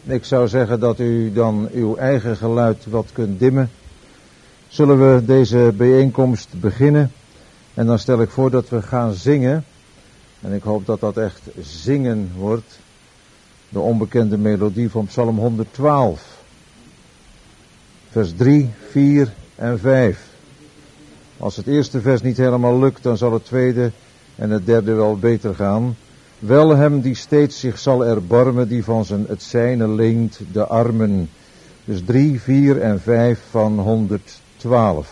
Ik zou zeggen dat u dan uw eigen geluid wat kunt dimmen. Zullen we deze bijeenkomst beginnen? En dan stel ik voor dat we gaan zingen. En ik hoop dat dat echt zingen wordt. De onbekende melodie van Psalm 112. Vers 3, 4 en 5. Als het eerste vers niet helemaal lukt, dan zal het tweede en het derde wel beter gaan. Wel hem die steeds zich zal erbarmen, die van het zijne leent de armen. Dus 3, 4 en 5 van 112.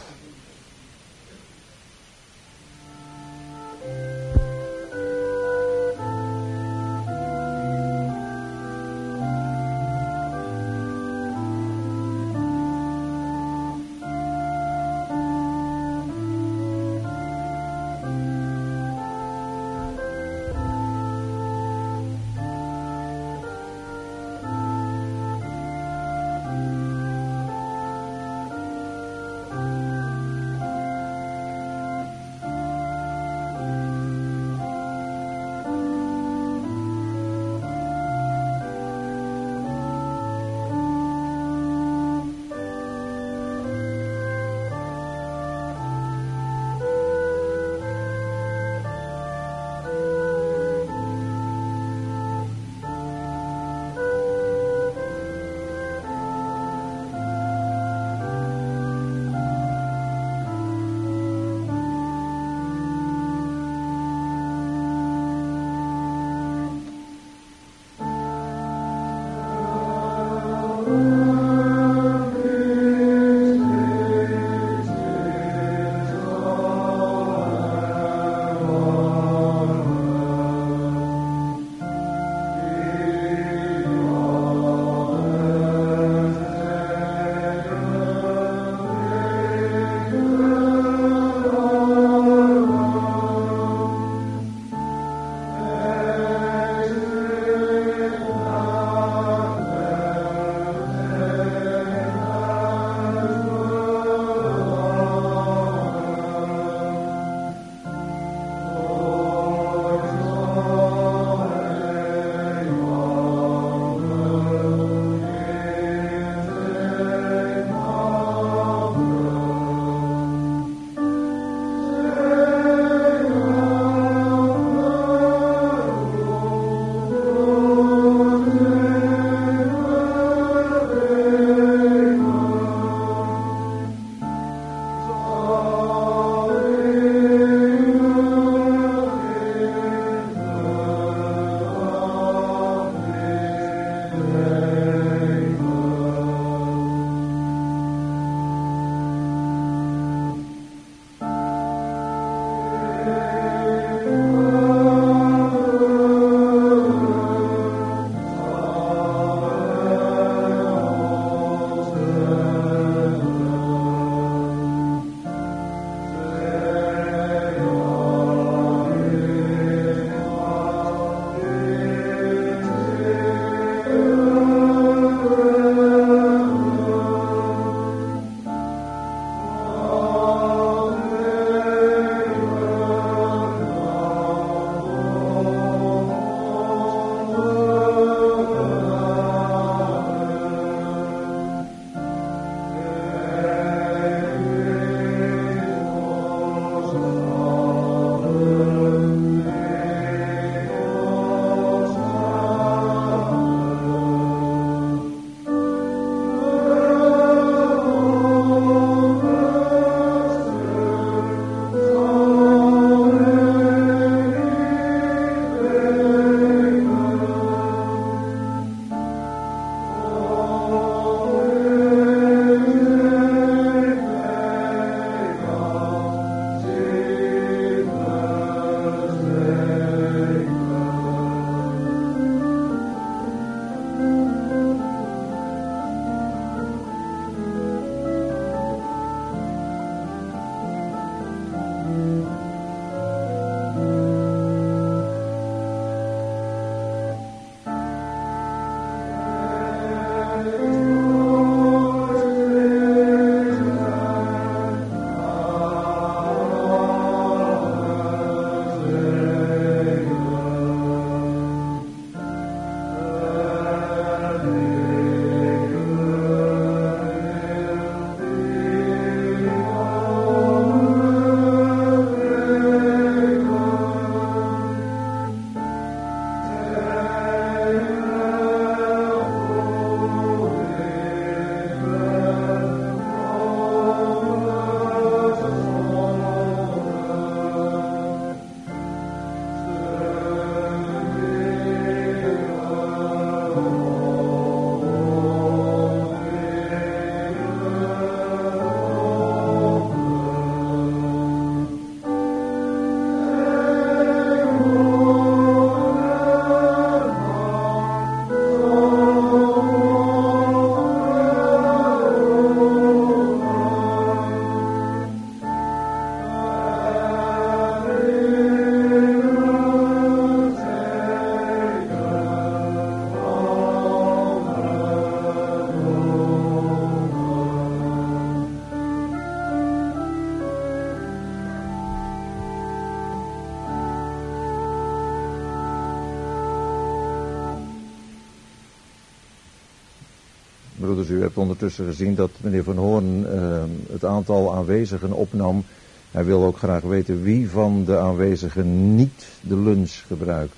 Broeders, u hebt ondertussen gezien dat meneer Van Hoorn het aantal aanwezigen opnam. Hij wil ook graag weten wie van de aanwezigen niet de lunch gebruikt.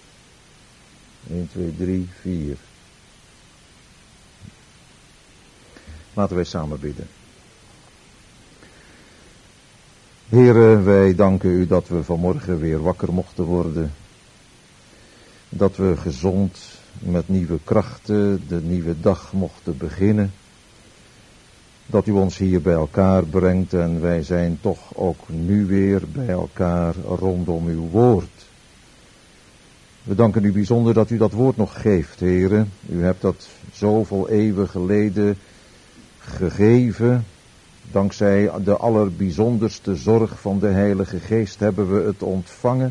1, 2, 3, 4. Laten wij samen bidden. Heere, wij danken u dat we vanmorgen weer wakker mochten worden. Dat we gezond met nieuwe krachten de nieuwe dag mochten beginnen. Dat u ons hier bij elkaar brengt en wij zijn toch ook nu weer bij elkaar rondom uw woord. We danken u bijzonder dat u dat woord nog geeft, Heere. U hebt dat zoveel eeuwen geleden gegeven. Dankzij de allerbijzonderste zorg van de Heilige Geest hebben we het ontvangen.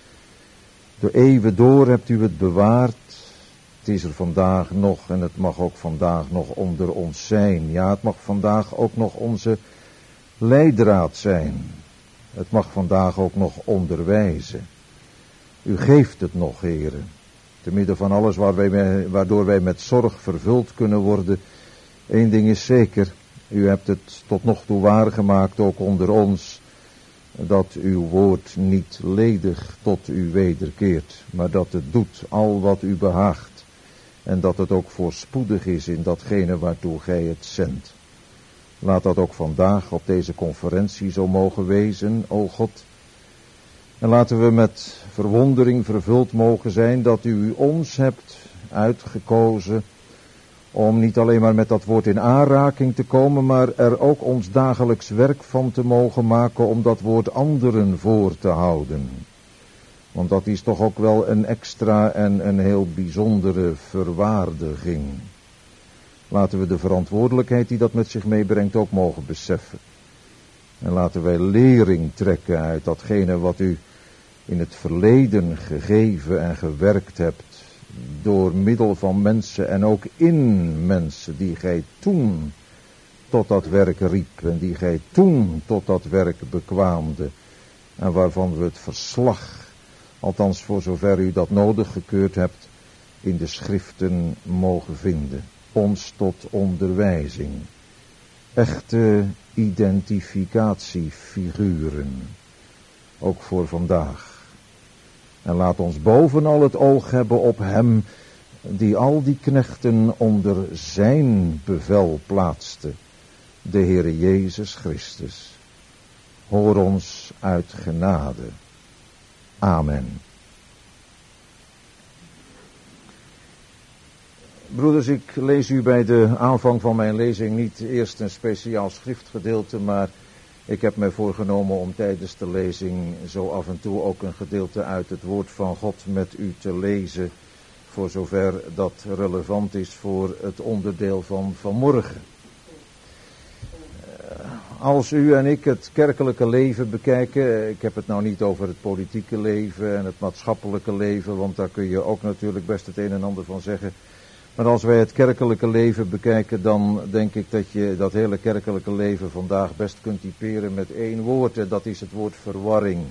De eeuwen door hebt u het bewaard. Het is er vandaag nog en het mag ook vandaag nog onder ons zijn. Ja, het mag vandaag ook nog onze leidraad zijn. Het mag vandaag ook nog onderwijzen. U geeft het nog, Heere. Te midden van alles waardoor wij met zorg vervuld kunnen worden. Eén ding is zeker. U hebt het tot nog toe waargemaakt, ook onder ons, dat uw woord niet ledig tot u wederkeert, maar dat het doet al wat u behaagt. En dat het ook voorspoedig is in datgene waartoe gij het zendt. Laat dat ook vandaag op deze conferentie zo mogen wezen, o God. En laten we met verwondering vervuld mogen zijn dat u ons hebt uitgekozen om niet alleen maar met dat woord in aanraking te komen, maar er ook ons dagelijks werk van te mogen maken om dat woord anderen voor te houden. Want dat is toch ook wel een extra en een heel bijzondere verwaardiging. Laten we de verantwoordelijkheid die dat met zich meebrengt ook mogen beseffen. En laten wij lering trekken uit datgene wat u in het verleden gegeven en gewerkt hebt. Door middel van mensen en ook in mensen die gij toen tot dat werk riep. En die gij toen tot dat werk bekwaamde. En waarvan we het verslag, althans voor zover u dat nodig gekeurd hebt, in de schriften mogen vinden. Ons tot onderwijzing. Echte identificatiefiguren. Ook voor vandaag. En laat ons bovenal het oog hebben op hem die al die knechten onder zijn bevel plaatste. De Heere Jezus Christus. Hoor ons uit genade. Amen. Broeders, ik lees u bij de aanvang van mijn lezing niet eerst een speciaal schriftgedeelte, maar ik heb mij voorgenomen om tijdens de lezing zo af en toe ook een gedeelte uit het woord van God met u te lezen, voor zover dat relevant is voor het onderdeel van vanmorgen. Als u en ik het kerkelijke leven bekijken, ik heb het nou niet over het politieke leven en het maatschappelijke leven, want daar kun je ook natuurlijk best het een en ander van zeggen. Maar als wij het kerkelijke leven bekijken, dan denk ik dat je dat hele kerkelijke leven vandaag best kunt typeren met één woord, en dat is het woord verwarring.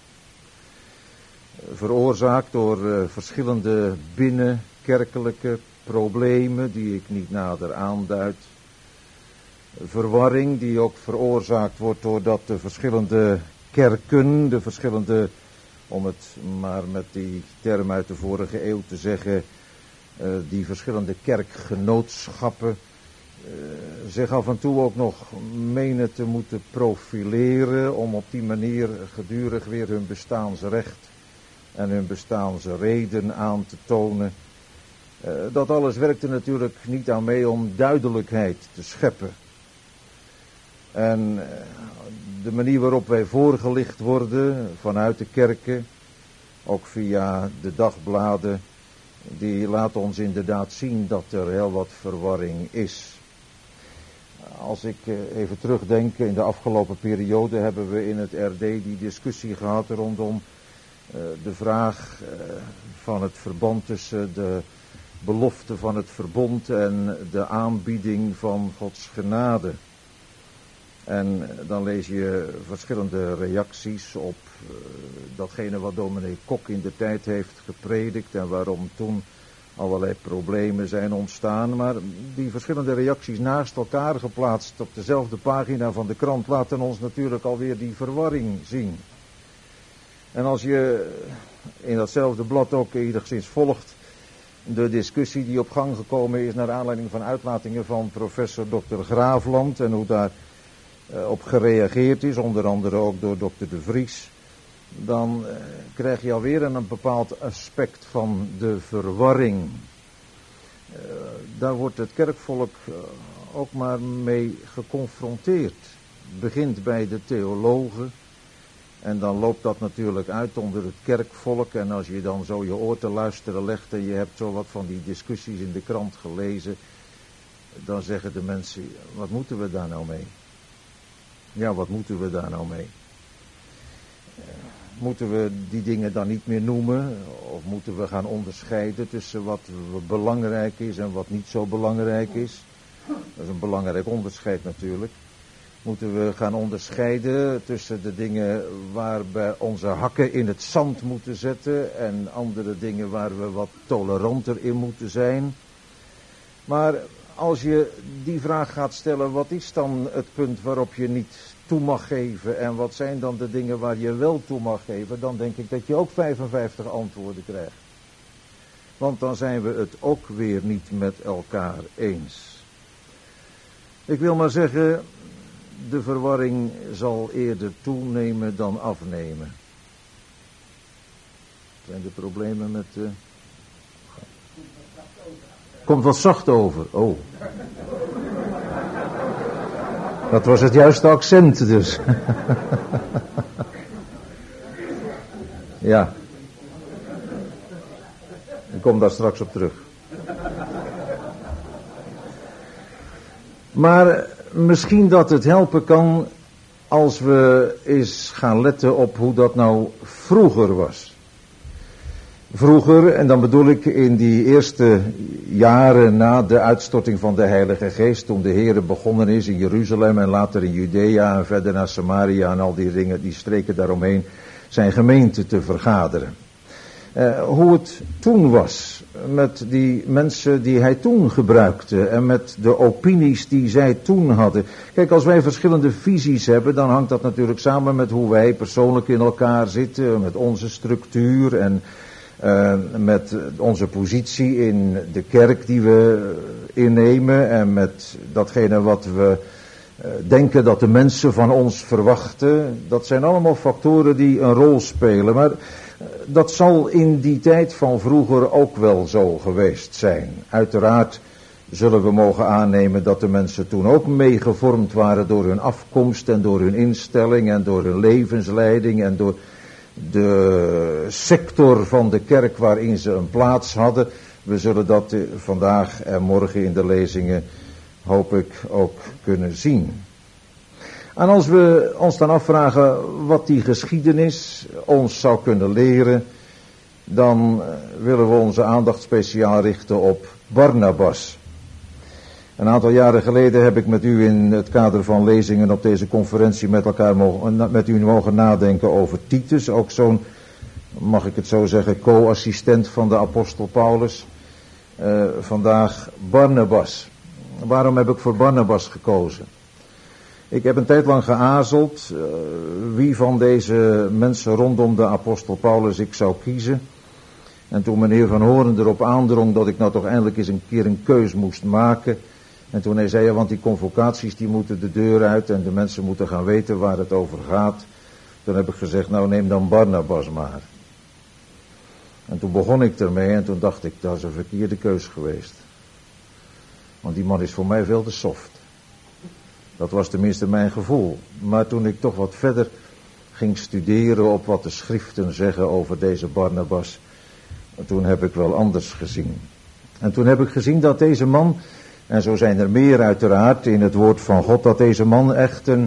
Veroorzaakt door verschillende binnenkerkelijke problemen die ik niet nader aanduid. Verwarring die ook veroorzaakt wordt doordat de verschillende kerken, de verschillende, om het maar met die term uit de vorige eeuw te zeggen, die verschillende kerkgenootschappen zich af en toe ook nog menen te moeten profileren om op die manier gedurig weer hun bestaansrecht en hun bestaansreden aan te tonen. Dat alles werkt er natuurlijk niet aan mee om duidelijkheid te scheppen. En de manier waarop wij voorgelicht worden vanuit de kerken, ook via de dagbladen, die laat ons inderdaad zien dat er heel wat verwarring is. Als ik even terugdenk, in de afgelopen periode hebben we in het RD die discussie gehad rondom de vraag van het verband tussen de belofte van het verbond en de aanbieding van Gods genade. En dan lees je verschillende reacties op datgene wat dominee Kok in de tijd heeft gepredikt en waarom toen allerlei problemen zijn ontstaan, maar die verschillende reacties naast elkaar geplaatst op dezelfde pagina van de krant laten ons natuurlijk alweer die verwarring zien. En als je in datzelfde blad ook enigszins volgt de discussie die op gang gekomen is naar aanleiding van uitlatingen van professor Dr. Graafland en hoe daar op gereageerd is, onder andere ook door Dr. De Vries, dan krijg je alweer een bepaald aspect van de verwarring. Daar wordt het kerkvolk ook maar mee geconfronteerd. Het begint bij de theologen en dan loopt dat natuurlijk uit onder het kerkvolk. En als je dan zo je oor te luisteren legt en je hebt zo wat van die discussies in de krant gelezen, dan zeggen de mensen, wat moeten we daar nou mee? Ja, wat moeten we daar nou mee? Moeten we die dingen dan niet meer noemen? Of moeten we gaan onderscheiden tussen wat belangrijk is en wat niet zo belangrijk is? Dat is een belangrijk onderscheid natuurlijk. Moeten we gaan onderscheiden tussen de dingen waar we onze hakken in het zand moeten zetten en andere dingen waar we wat toleranter in moeten zijn? Maar als je die vraag gaat stellen, wat is dan het punt waarop je niet toe mag geven en wat zijn dan de dingen waar je wel toe mag geven, dan denk ik dat je ook 55 antwoorden krijgt. Want dan zijn we het ook weer niet met elkaar eens. Ik wil maar zeggen, de verwarring zal eerder toenemen dan afnemen. Zijn er problemen met... Komt wat zacht over. Oh. Dat was het juiste accent dus. Ja. Ik kom daar straks op terug. Maar misschien dat het helpen kan als we eens gaan letten op hoe dat nou vroeger was. Vroeger, en dan bedoel ik in die eerste jaren na de uitstorting van de Heilige Geest, toen de Heere begonnen is in Jeruzalem en later in Judea en verder naar Samaria en al die dingen, die streken daaromheen, zijn gemeente te vergaderen. Hoe het toen was met die mensen die hij toen gebruikte en met de opinies die zij toen hadden. Kijk, als wij verschillende visies hebben, dan hangt dat natuurlijk samen met hoe wij persoonlijk in elkaar zitten, met onze structuur en met onze positie in de kerk die we innemen en met datgene wat we denken dat de mensen van ons verwachten. Dat zijn allemaal factoren die een rol spelen, maar dat zal in die tijd van vroeger ook wel zo geweest zijn. Uiteraard zullen we mogen aannemen dat de mensen toen ook meegevormd waren door hun afkomst en door hun instelling en door hun levensleiding en door de sector van de kerk waarin ze een plaats hadden. We zullen dat vandaag en morgen in de lezingen, hoop ik, ook kunnen zien. En als we ons dan afvragen wat die geschiedenis ons zou kunnen leren, dan willen we onze aandacht speciaal richten op Barnabas. Een aantal jaren geleden heb ik met u in het kader van lezingen op deze conferentie met u mogen nadenken over Titus. Ook zo'n, mag ik het zo zeggen, co-assistent van de apostel Paulus. Vandaag Barnabas. Waarom heb ik voor Barnabas gekozen? Ik heb een tijd lang geaarzeld wie van deze mensen rondom de apostel Paulus ik zou kiezen. En toen meneer Van Horen erop aandrong dat ik nou toch eindelijk eens een keer een keus moest maken. En toen hij zei, ja, want die convocaties die moeten de deur uit en de mensen moeten gaan weten waar het over gaat. Toen heb ik gezegd, nou neem dan Barnabas maar. En toen begon ik ermee en toen dacht ik, dat is een verkeerde keus geweest. Want die man is voor mij veel te soft. Dat was tenminste mijn gevoel. Maar toen ik toch wat verder ging studeren op wat de schriften zeggen over deze Barnabas, toen heb ik wel anders gezien. En toen heb ik gezien dat deze man, en zo zijn er meer uiteraard in het woord van God, dat deze man echt een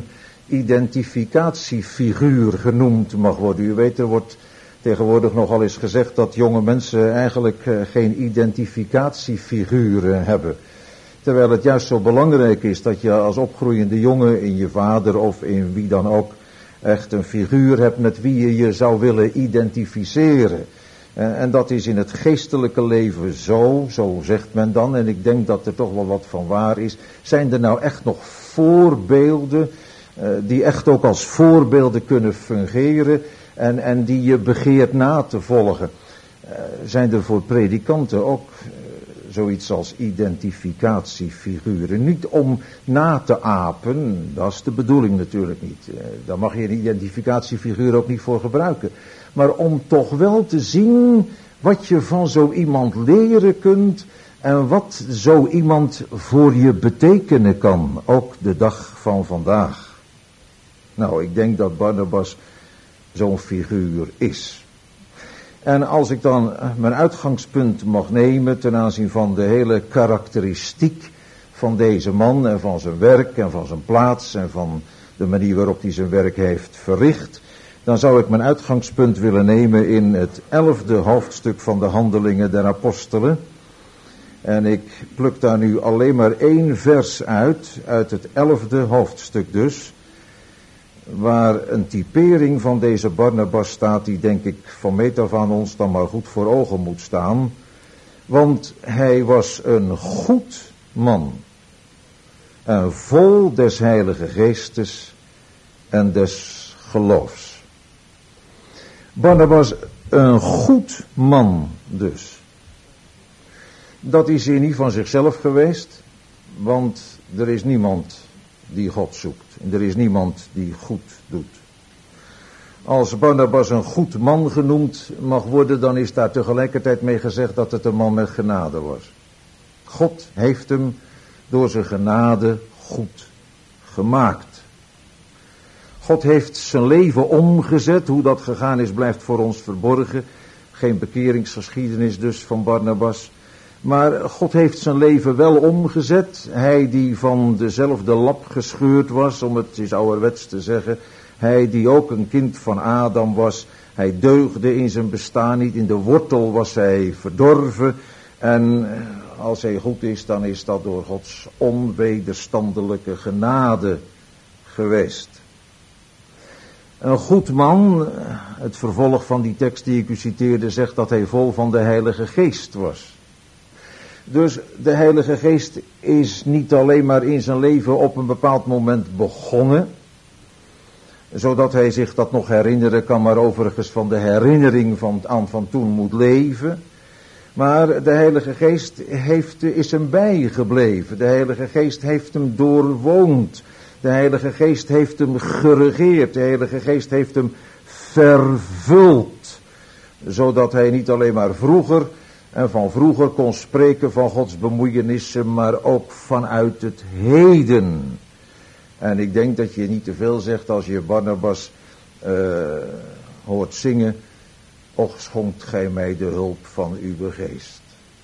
identificatiefiguur genoemd mag worden. U weet, er wordt tegenwoordig nogal eens gezegd dat jonge mensen eigenlijk geen identificatiefiguren hebben. Terwijl het juist zo belangrijk is dat je als opgroeiende jongen in je vader of in wie dan ook echt een figuur hebt met wie je je zou willen identificeren. En dat is in het geestelijke leven zo zegt men dan, en ik denk dat er toch wel wat van waar is. Zijn er nou echt nog voorbeelden, die echt ook als voorbeelden kunnen fungeren en die je begeert na te volgen? Zijn er voor predikanten ook zoiets als identificatiefiguren? Niet om na te apen, dat is de bedoeling natuurlijk niet. Daar mag je een identificatiefiguur ook niet voor gebruiken. Maar om toch wel te zien wat je van zo iemand leren kunt en wat zo iemand voor je betekenen kan, ook de dag van vandaag. Nou, ik denk dat Barnabas zo'n figuur is. En als ik dan mijn uitgangspunt mag nemen ten aanzien van de hele karakteristiek van deze man en van zijn werk en van zijn plaats en van de manier waarop hij zijn werk heeft verricht, dan zou ik mijn uitgangspunt willen nemen in het 11e hoofdstuk van de Handelingen der Apostelen. En ik pluk daar nu alleen maar 1 vers uit het 11e hoofdstuk dus, waar een typering van deze Barnabas staat, die denk ik van meet af aan ons dan maar goed voor ogen moet staan. Want hij was een goed man, en vol des Heilige Geestes en des geloofs. Barnabas, een goed man dus. Dat is hier niet van zichzelf geweest, want er is niemand die God zoekt. En er is niemand die goed doet. Als Barnabas een goed man genoemd mag worden, dan is daar tegelijkertijd mee gezegd dat het een man met genade was. God heeft hem door zijn genade goed gemaakt. God heeft zijn leven omgezet. Hoe dat gegaan is, blijft voor ons verborgen. Geen bekeringsgeschiedenis dus van Barnabas. Maar God heeft zijn leven wel omgezet. Hij die van dezelfde lap gescheurd was, om het eens ouderwets te zeggen. Hij die ook een kind van Adam was. Hij deugde in zijn bestaan niet. In de wortel was hij verdorven. En als hij goed is, dan is dat door Gods onwederstandelijke genade geweest. Een goed man, het vervolg van die tekst die ik u citeerde, zegt dat hij vol van de Heilige Geest was. Dus de Heilige Geest is niet alleen maar in zijn leven op een bepaald moment begonnen, zodat hij zich dat nog herinneren kan, maar overigens van de herinnering van toen moet leven. Maar de Heilige Geest is hem bijgebleven. De Heilige Geest heeft hem doorwoond. De Heilige Geest heeft hem geregeerd. De Heilige Geest heeft hem vervuld. Zodat hij niet alleen maar vroeger en van vroeger kon spreken van Gods bemoeienissen, maar ook vanuit het heden. En ik denk dat je niet te veel zegt als je Barnabas hoort zingen. Och, schonkt gij mij de hulp van uw geest.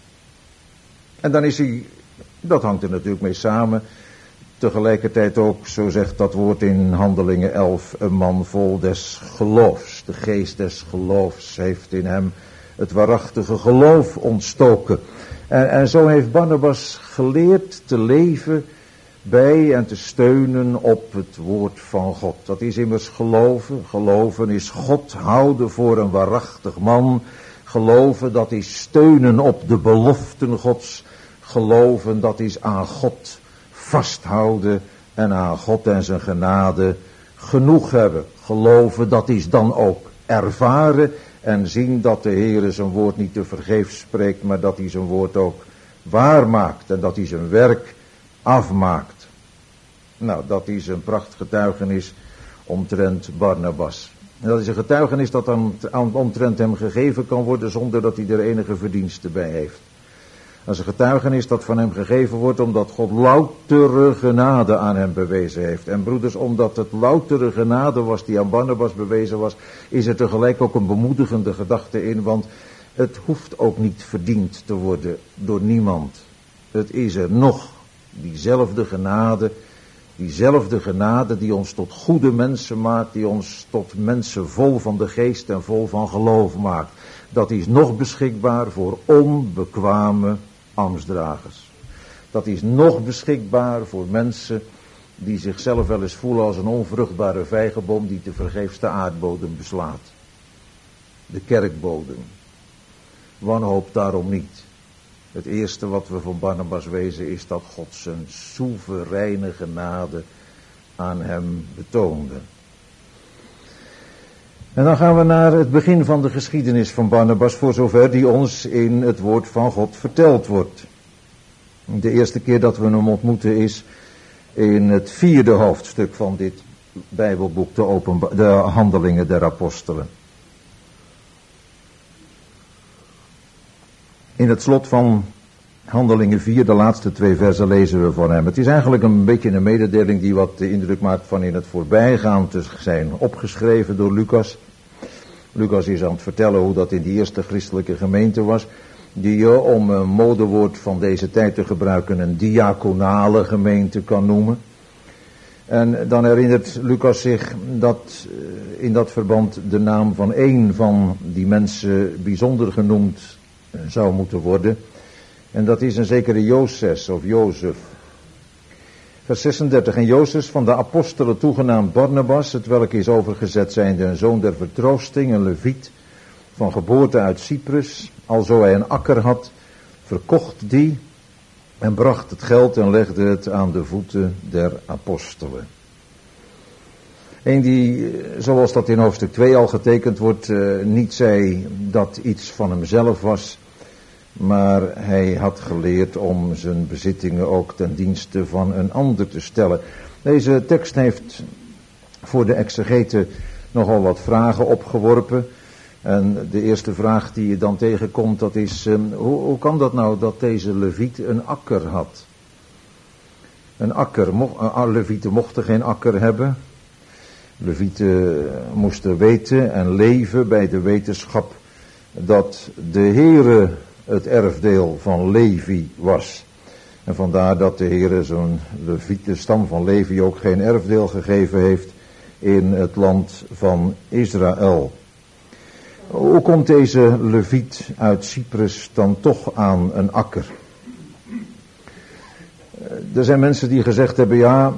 En dan is hij, dat hangt er natuurlijk mee samen, tegelijkertijd ook, zo zegt dat woord in Handelingen 11, een man vol des geloofs. De geest des geloofs heeft in hem het waarachtige geloof ontstoken. En zo heeft Barnabas geleerd te leven bij en te steunen op het woord van God. Dat is immers geloven. Geloven is God houden voor een waarachtig man. Geloven, dat is steunen op de beloften Gods. Geloven, dat is aan God vasthouden en aan God en zijn genade genoeg hebben. Geloven, dat is dan ook ervaren en zien dat de Heer zijn woord niet te vergeefs spreekt, maar dat hij zijn woord ook waarmaakt en dat hij zijn werk afmaakt. Nou, dat is een prachtgetuigenis omtrent Barnabas. En dat is een getuigenis dat dan omtrent hem gegeven kan worden zonder dat hij er enige verdienste bij heeft. Dat is een getuigenis dat van hem gegeven wordt omdat God loutere genade aan hem bewezen heeft. En broeders, omdat het loutere genade was die aan Barnabas bewezen was, is er tegelijk ook een bemoedigende gedachte in, want het hoeft ook niet verdiend te worden door niemand. Het is er nog, diezelfde genade die ons tot goede mensen maakt, die ons tot mensen vol van de geest en vol van geloof maakt. Dat is nog beschikbaar voor onbekwame ambtsdragers. Dat is nog beschikbaar voor mensen die zichzelf wel eens voelen als een onvruchtbare vijgenboom die te vergeefs de aardbodem beslaat. De kerkbodem. wanhoop daarom niet. Het eerste wat we van Barnabas wezen is dat God zijn soevereine genade aan hem betoonde. En dan gaan we naar het begin van de geschiedenis van Barnabas, voor zover die ons in het woord van God verteld wordt. De eerste keer dat we hem ontmoeten is in het 4e hoofdstuk van dit Bijbelboek, de Handelingen der Apostelen. In het slot van Handelingen 4, de laatste 2 versen, lezen we van hem. Het is eigenlijk een beetje een mededeling die wat de indruk maakt van in het voorbijgaan te zijn opgeschreven door Lucas. Lucas is aan het vertellen hoe dat in die eerste christelijke gemeente was, die je, om een modewoord van deze tijd te gebruiken, een diaconale gemeente kan noemen. En dan herinnert Lucas zich dat in dat verband de naam van één van die mensen bijzonder genoemd zou moeten worden. En dat is een zekere Jozef of Jozef. Vers 36. En Jozef van de apostelen toegenaamd Barnabas, het welk is overgezet zijnde een zoon der vertroosting, een leviet, van geboorte uit Cyprus, alzo hij een akker had, verkocht die en bracht het geld en legde het aan de voeten der apostelen. Eén die, zoals dat in hoofdstuk 2 al getekend wordt, niet zei dat iets van hemzelf was, maar hij had geleerd om zijn bezittingen ook ten dienste van een ander te stellen. Deze tekst heeft voor de exegeten nogal wat vragen opgeworpen. En de eerste vraag die je dan tegenkomt, dat is, hoe kan dat nou dat deze leviet een akker had? Een akker, levieten mochten geen akker hebben. Levieten moesten weten en leven bij de wetenschap dat de Heere het erfdeel van Levi was. En vandaar dat de Heere zo'n Levieten stam van Levi ook geen erfdeel gegeven heeft in het land van Israël. Hoe komt deze leviet uit Cyprus dan toch aan een akker? Er zijn mensen die gezegd hebben, ja,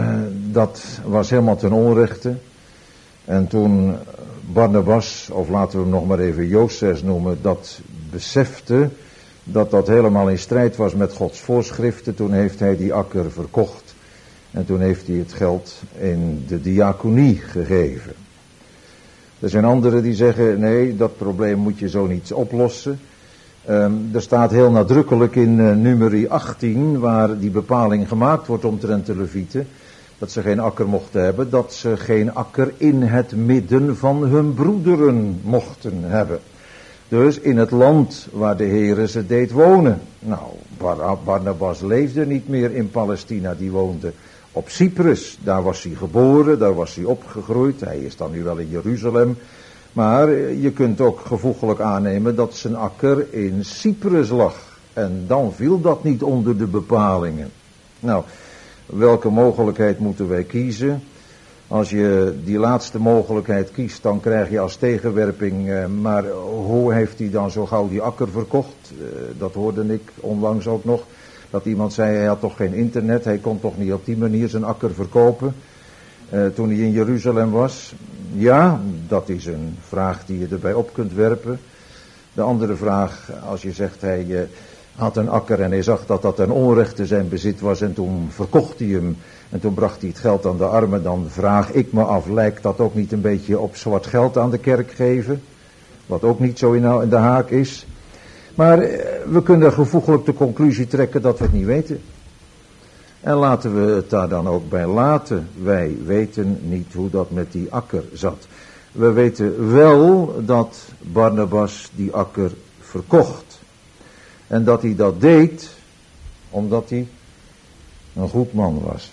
dat was helemaal ten onrechte. En toen Barnabas, of laten we hem nog maar even Jozef noemen, dat besefte dat dat helemaal in strijd was met Gods voorschriften, toen heeft hij die akker verkocht. En toen heeft hij het geld in de diaconie gegeven. Er zijn anderen die zeggen, nee, dat probleem moet je zo niet oplossen. Er staat heel nadrukkelijk in nummer 18, waar die bepaling gemaakt wordt omtrent de levieten, dat ze geen akker mochten hebben, dat ze geen akker in het midden van hun broederen mochten hebben. Dus in het land waar de Heere ze deed wonen. Nou, Barnabas leefde niet meer in Palestina, die woonde op Cyprus. Daar was hij geboren, daar was hij opgegroeid. Hij is dan nu wel in Jeruzalem. Maar je kunt ook gevoeglijk aannemen dat zijn akker in Cyprus lag. En dan viel dat niet onder de bepalingen. Nou, welke mogelijkheid moeten wij kiezen? Als je die laatste mogelijkheid kiest, dan krijg je als tegenwerping, maar hoe heeft hij dan zo gauw die akker verkocht? Dat hoorde ik onlangs ook nog, dat iemand zei, hij had toch geen internet, hij kon toch niet op die manier zijn akker verkopen, toen hij in Jeruzalem was. Ja, dat is een vraag die je erbij op kunt werpen. De andere vraag, als je zegt, hij had een akker en hij zag dat dat ten onrechte zijn bezit was en toen verkocht hij hem en toen bracht hij het geld aan de armen, dan vraag ik me af, lijkt dat ook niet een beetje op zwart geld aan de kerk geven? Wat ook niet zo in de haak is. Maar we kunnen gevoeglijk de conclusie trekken dat we het niet weten. En laten we het daar dan ook bij laten. Wij weten niet hoe dat met die akker zat. We weten wel dat Barnabas die akker verkocht. En dat hij dat deed omdat hij een goed man was.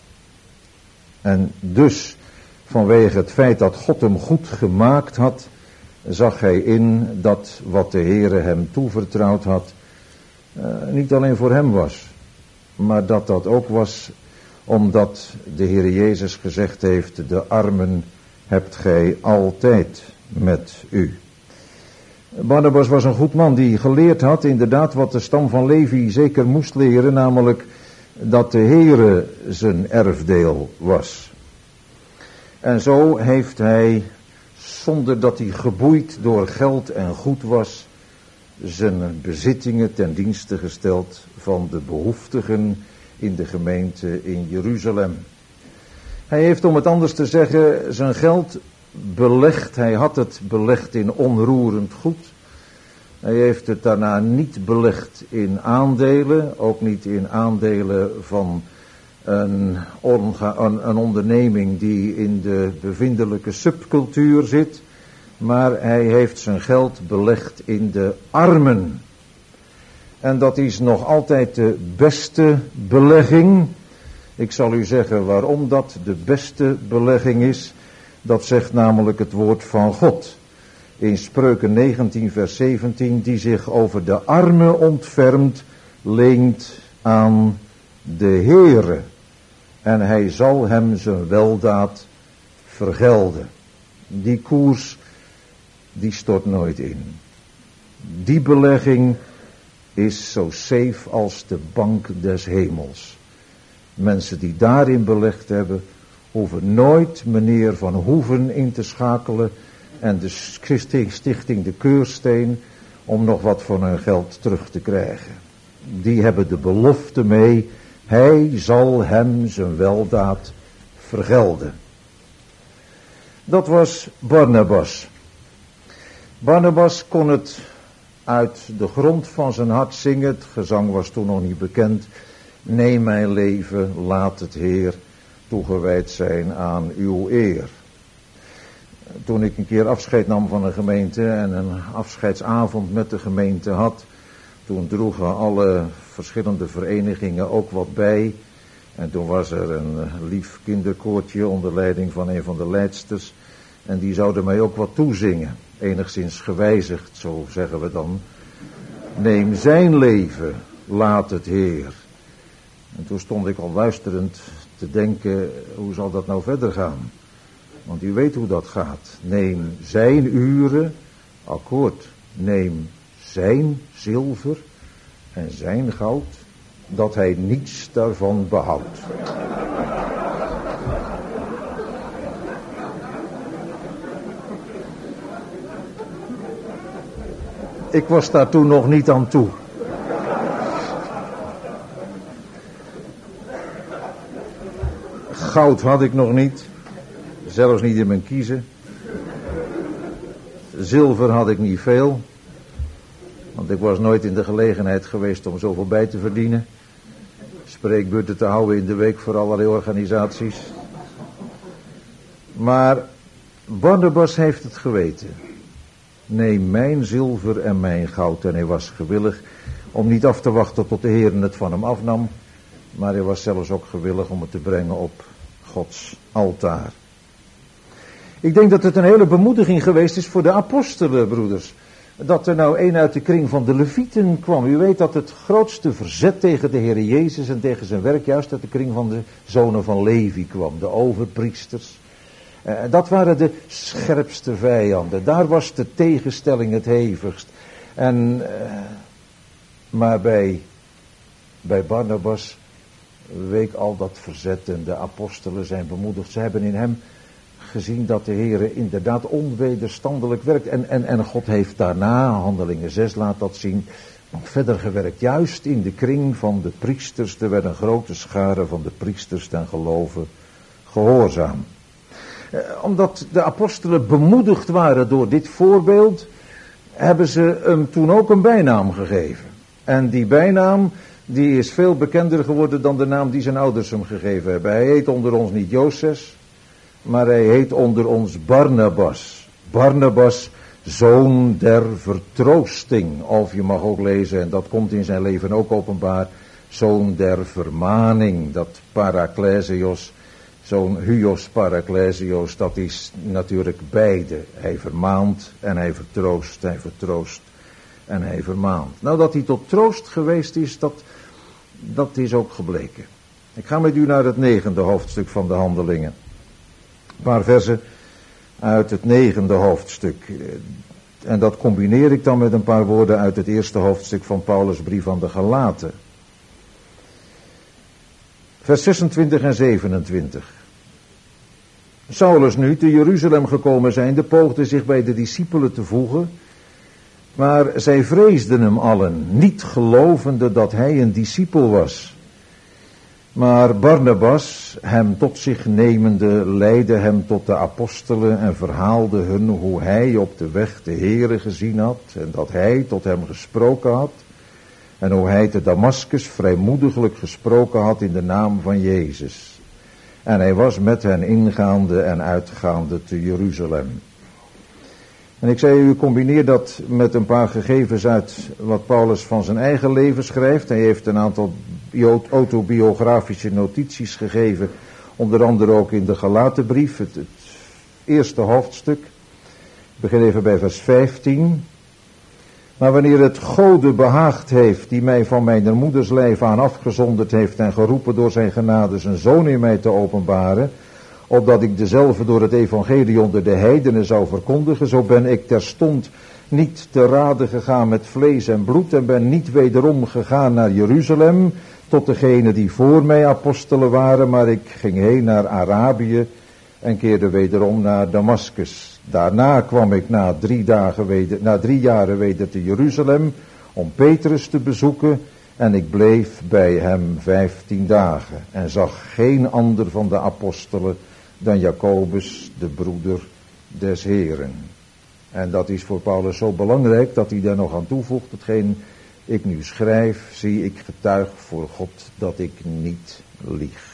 En dus vanwege het feit dat God hem goed gemaakt had, zag hij in dat wat de Heere hem toevertrouwd had, niet alleen voor hem was, maar dat dat ook was omdat de Heere Jezus gezegd heeft, de armen hebt gij altijd met u. Barnabas was een goed man die geleerd had, inderdaad wat de stam van Levi zeker moest leren, namelijk dat de Heere zijn erfdeel was. En zo heeft hij, zonder dat hij geboeid door geld en goed was, zijn bezittingen ten dienste gesteld van de behoeftigen in de gemeente in Jeruzalem. Hij heeft, om het anders te zeggen, zijn geld belegd. Hij had het belegd in onroerend goed. Hij heeft het daarna niet belegd in aandelen, ook niet in aandelen van een onderneming die in de bevindelijke subcultuur zit, maar hij heeft zijn geld belegd in de armen. En dat is nog altijd de beste belegging. Ik zal u zeggen waarom dat de beste belegging is. Dat zegt namelijk het woord van God. In Spreuken 19 vers 17, die zich over de armen ontfermt, leent aan de Heere. En hij zal hem zijn weldaad vergelden. Die koers, die stort nooit in. Die belegging is zo safe als de bank des hemels. Mensen die daarin belegd hebben, hoeven nooit meneer Van Hoeven in te schakelen en de stichting de Keursteen om nog wat van hun geld terug te krijgen. Die hebben de belofte mee, hij zal hem zijn weldaad vergelden. Dat was Barnabas. Barnabas kon het uit de grond van zijn hart zingen. Het gezang was toen nog niet bekend. Neem mijn leven, laat het Heer toegewijd zijn aan uw eer. Toen ik een keer afscheid nam van een gemeente en een afscheidsavond met de gemeente had, toen droegen alle verschillende verenigingen ook wat bij. En toen was er een lief kinderkoortje onder leiding van een van de leidsters. En die zouden mij ook wat toezingen. Enigszins gewijzigd, zo zeggen we dan. Neem zijn leven, laat het Heer. En toen stond ik al luisterend te denken, hoe zal dat nou verder gaan? Want u weet hoe dat gaat. Neem zijn uren, akkoord. Neem zijn zilver en zijn goud, dat hij niets daarvan behoudt. Ik was daar toen nog niet aan toe. Goud had ik nog niet. Zelfs niet in mijn kiezen. Zilver had ik niet veel. Want ik was nooit in de gelegenheid geweest om zoveel bij te verdienen. Spreekbeurten te houden in de week voor allerlei organisaties. Maar Barnabas heeft het geweten. Neem mijn zilver en mijn goud. En hij was gewillig om niet af te wachten tot de Heer het van hem afnam. Maar hij was zelfs ook gewillig om het te brengen op Gods altaar. Ik denk dat het een hele bemoediging geweest is voor de apostelen, broeders. Dat er nou een uit de kring van de Levieten kwam. U weet dat het grootste verzet tegen de Heer Jezus en tegen zijn werk juist uit de kring van de zonen van Levi kwam. De overpriesters. Dat waren de scherpste vijanden. Daar was de tegenstelling het hevigst. Maar bij Barnabas week al dat verzet en de apostelen zijn bemoedigd. Ze hebben in hem gezien dat de Heer inderdaad onwederstandelijk werkt. En God heeft daarna, Handelingen 6 laat dat zien, nog verder gewerkt. Juist in de kring van de priesters. Er werd een grote schare van de priesters ten geloven gehoorzaam. Omdat de apostelen bemoedigd waren door dit voorbeeld, hebben ze hem toen ook een bijnaam gegeven. En die bijnaam, die is veel bekender geworden dan de naam die zijn ouders hem gegeven hebben. Hij heet onder ons niet Jozef, maar hij heet onder ons Barnabas. Barnabas, zoon der vertroosting. Of je mag ook lezen, en dat komt in zijn leven ook openbaar, zoon der vermaning. Dat parakleseos, zo'n huios parakleseos, dat is natuurlijk beide. Hij vermaant en hij vertroost, hij vertroost en hij vermaant. Nou, dat hij tot troost geweest is, dat is ook gebleken. Ik ga met u naar het 9e hoofdstuk van de Handelingen. Een paar versen uit het 9e hoofdstuk. En dat combineer ik dan met een paar woorden uit het 1e hoofdstuk van Paulus' brief aan de Galaten. Vers 26 en 27. Saulus nu te Jeruzalem gekomen zijnde poogde zich bij de discipelen te voegen, Maar zij vreesden hem allen, niet gelovende dat hij een discipel was. Maar Barnabas, hem tot zich nemende, leidde hem tot de apostelen en verhaalde hun hoe hij op de weg de Heere gezien had en dat hij tot hem gesproken had en hoe hij te Damaskus vrijmoediglijk gesproken had in de naam van Jezus. En hij was met hen ingaande en uitgaande te Jeruzalem. En ik zei u, combineer dat met een paar gegevens uit wat Paulus van zijn eigen leven schrijft. Hij heeft een aantal autobiografische notities gegeven, onder andere ook in de Galatenbrief, het eerste hoofdstuk. Ik begin even bij vers 15. Maar wanneer het Gode behaagd heeft, die mij van mijn moeders lijf aan afgezonderd heeft en geroepen door zijn genade zijn zoon in mij te openbaren, opdat ik dezelfde door het evangelie onder de heidenen zou verkondigen, zo ben ik terstond niet te rade gegaan met vlees en bloed en ben niet wederom gegaan naar Jeruzalem, tot degenen die voor mij apostelen waren, maar ik ging heen naar Arabië en keerde wederom naar Damaskus. Daarna kwam ik na 3 jaren weder te Jeruzalem om Petrus te bezoeken en ik bleef bij hem 15 dagen en zag geen ander van de apostelen dan Jacobus, de broeder des Heren. En dat is voor Paulus zo belangrijk dat hij daar nog aan toevoegt, hetgeen ik nu schrijf, zie ik getuig voor God dat ik niet lieg.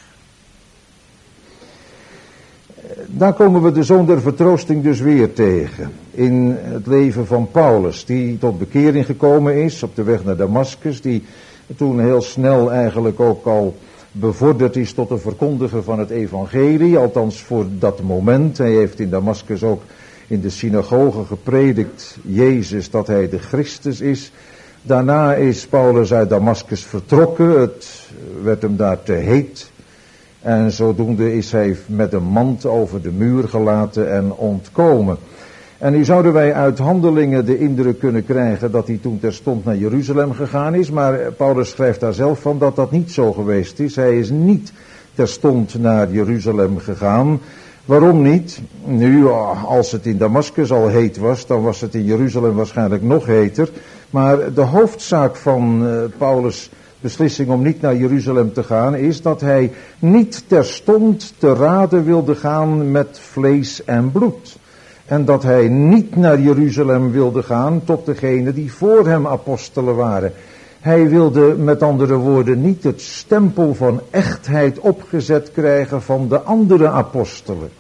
Daar komen we de zoon der vertroosting dus weer tegen. In het leven van Paulus, die tot bekering gekomen is op de weg naar Damaskus, die toen heel snel eigenlijk ook al bevorderd is tot een verkondiger van het evangelie, althans voor dat moment. Hij heeft in Damaskus ook in de synagoge gepredikt, Jezus, dat hij de Christus is. Daarna is Paulus uit Damaskus vertrokken, het werd hem daar te heet. En zodoende is hij met een mand over de muur gelaten en ontkomen. En nu zouden wij uit Handelingen de indruk kunnen krijgen dat hij toen terstond naar Jeruzalem gegaan is. Maar Paulus schrijft daar zelf van dat dat niet zo geweest is. Hij is niet terstond naar Jeruzalem gegaan. Waarom niet? Nu, als het in Damaskus al heet was, dan was het in Jeruzalem waarschijnlijk nog heter. Maar de hoofdzaak van Paulus' beslissing om niet naar Jeruzalem te gaan is dat hij niet terstond te rade wilde gaan met vlees en bloed. En dat hij niet naar Jeruzalem wilde gaan tot degenen die voor hem apostelen waren. Hij wilde met andere woorden niet het stempel van echtheid opgezet krijgen van de andere apostelen.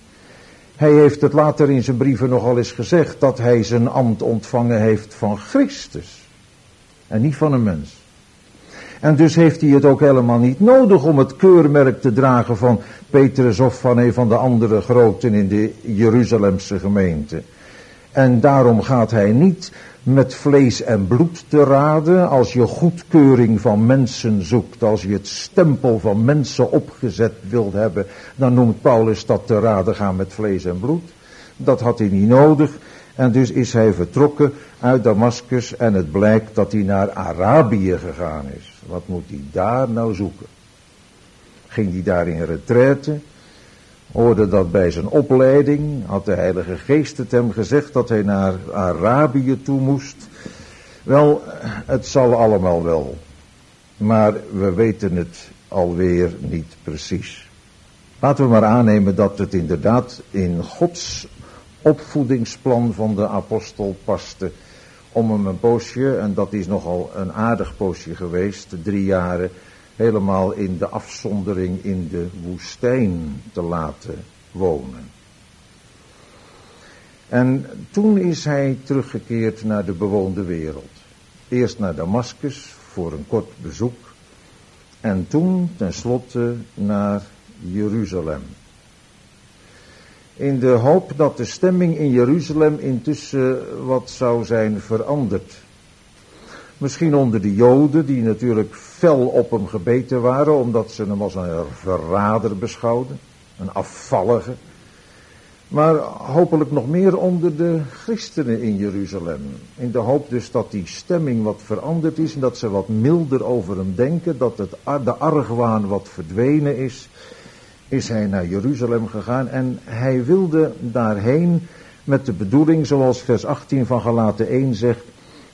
Hij heeft het later in zijn brieven nogal eens gezegd dat hij zijn ambt ontvangen heeft van Christus. En niet van een mens. En dus heeft hij het ook helemaal niet nodig om het keurmerk te dragen van Petrus of van een van de andere groten in de Jeruzalemse gemeente. En daarom gaat hij niet met vlees en bloed te raden. Als je goedkeuring van mensen zoekt, als je het stempel van mensen opgezet wilt hebben, dan noemt Paulus dat te raden gaan met vlees en bloed. Dat had hij niet nodig. En dus is hij vertrokken uit Damaskus en het blijkt dat hij naar Arabië gegaan is. Wat moet hij daar nou zoeken? Ging hij daar in retraite? Hoorde dat bij zijn opleiding? Had de Heilige Geest het hem gezegd dat hij naar Arabië toe moest? Wel, het zal allemaal wel. Maar we weten het alweer niet precies. Laten we maar aannemen dat het inderdaad in Gods opvoedingsplan van de apostel paste om hem een poosje, en dat is nogal een aardig poosje geweest, 3 jaren, helemaal in de afzondering in de woestijn te laten wonen. En toen is hij teruggekeerd naar de bewoonde wereld. Eerst naar Damaskus voor een kort bezoek en toen tenslotte naar Jeruzalem. In de hoop dat de stemming in Jeruzalem intussen wat zou zijn veranderd. Misschien onder de Joden, die natuurlijk fel op hem gebeten waren, omdat ze hem als een verrader beschouwden, een afvallige. Maar hopelijk nog meer onder de christenen in Jeruzalem. In de hoop dus dat die stemming wat veranderd is en dat ze wat milder over hem denken, dat de argwaan wat verdwenen is hij naar Jeruzalem gegaan en hij wilde daarheen met de bedoeling, zoals vers 18 van Galaten 1 zegt,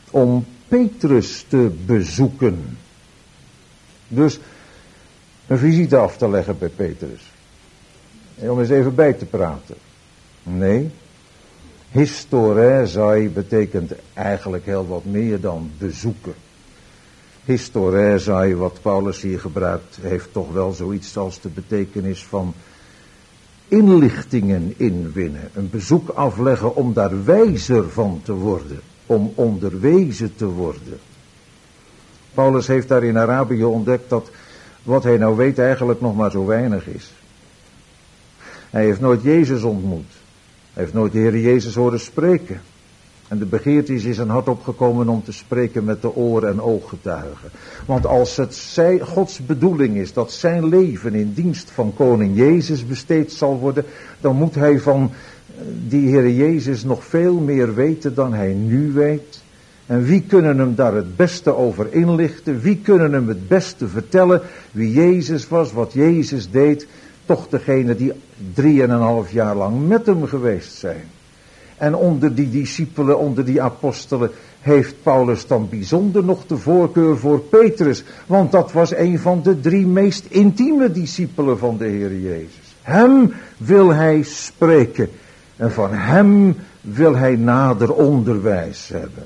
om Petrus te bezoeken. Dus een visite af te leggen bij Petrus. En om eens even bij te praten. Nee, historezai betekent eigenlijk heel wat meer dan bezoeken. Historezai, wat Paulus hier gebruikt, heeft toch wel zoiets als de betekenis van inlichtingen inwinnen. Een bezoek afleggen om daar wijzer van te worden. Om onderwezen te worden. Paulus heeft daar in Arabië ontdekt dat wat hij nou weet eigenlijk nog maar zo weinig is. Hij heeft nooit Jezus ontmoet. Hij heeft nooit de Heer Jezus horen spreken. En de begeerte is in zijn hart opgekomen om te spreken met de oor- en ooggetuigen. Want als het Gods bedoeling is dat zijn leven in dienst van koning Jezus besteed zal worden, dan moet hij van die Heer Jezus nog veel meer weten dan hij nu weet. En wie kunnen hem daar het beste over inlichten? Wie kunnen hem het beste vertellen wie Jezus was, wat Jezus deed? Toch degene die 3,5 jaar lang met hem geweest zijn. En onder die discipelen, onder die apostelen, heeft Paulus dan bijzonder nog de voorkeur voor Petrus. Want dat was een van de 3 meest intieme discipelen van de Heer Jezus. Hem wil hij spreken. En van hem wil hij nader onderwijs hebben.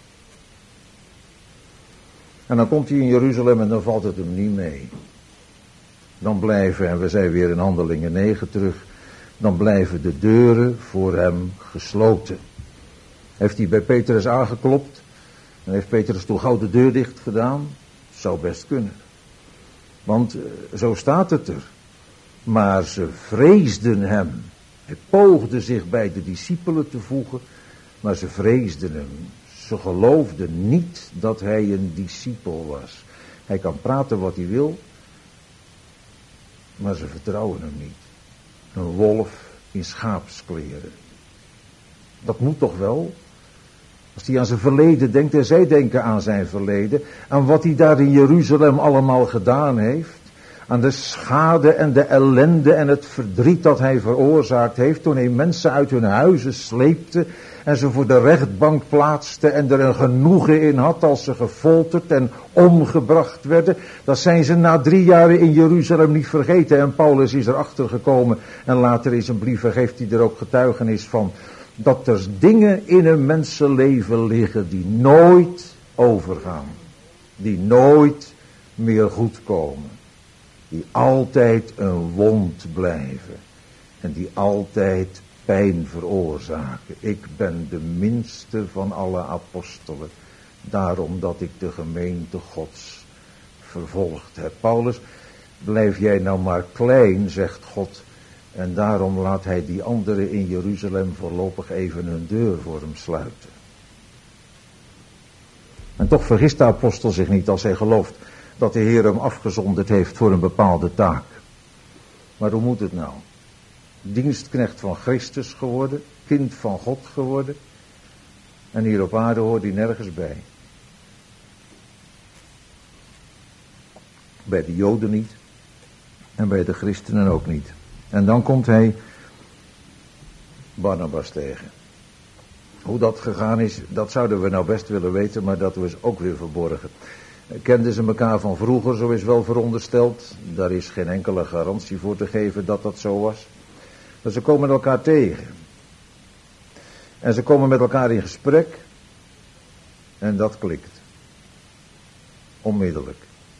En dan komt hij in Jeruzalem en dan valt het hem niet mee. Dan blijven, en we zijn weer in Handelingen 9 terug, dan blijven de deuren voor hem gesloten. Heeft hij bij Petrus aangeklopt? Dan heeft Petrus toch gauw de deur dicht gedaan? Zou best kunnen. Want zo staat het er. Maar ze vreesden hem. Hij poogde zich bij de discipelen te voegen, maar ze vreesden hem. Ze geloofden niet dat hij een discipel was. Hij kan praten wat hij wil, maar ze vertrouwen hem niet. Een wolf in schaapskleren. Dat moet toch wel? Als hij aan zijn verleden denkt en zij denken aan zijn verleden, aan wat hij daar in Jeruzalem allemaal gedaan heeft, aan de schade en de ellende en het verdriet dat hij veroorzaakt heeft toen hij mensen uit hun huizen sleepte en ze voor de rechtbank plaatste en er een genoegen in had als ze gefolterd en omgebracht werden. Dat zijn ze na 3 jaar in Jeruzalem niet vergeten. En Paulus is erachter gekomen en later in zijn brieven geeft hij er ook getuigenis van dat er dingen in een mensenleven liggen die nooit overgaan. Die nooit meer goed komen. Die altijd een wond blijven. En die altijd pijn veroorzaken. Ik ben de minste van alle apostelen. Daarom dat ik de gemeente Gods vervolgd heb. Paulus, blijf jij nou maar klein, zegt God. En daarom laat hij die anderen in Jeruzalem voorlopig even hun deur voor hem sluiten. En toch vergist de apostel zich niet als hij gelooft dat de Heer hem afgezonderd heeft voor een bepaalde taak. Maar hoe moet het nou? Dienstknecht van Christus geworden, kind van God geworden. En hier op aarde hoort hij nergens bij. Bij de Joden niet. En bij de christenen ook niet. En dan komt hij Barnabas tegen. Hoe dat gegaan is, dat zouden we nou best willen weten, maar dat was ook weer verborgen. Kenden ze elkaar van vroeger, zo is wel verondersteld. Daar is geen enkele garantie voor te geven dat dat zo was. Maar ze komen elkaar tegen. En ze komen met elkaar in gesprek. En dat klikt. Onmiddellijk.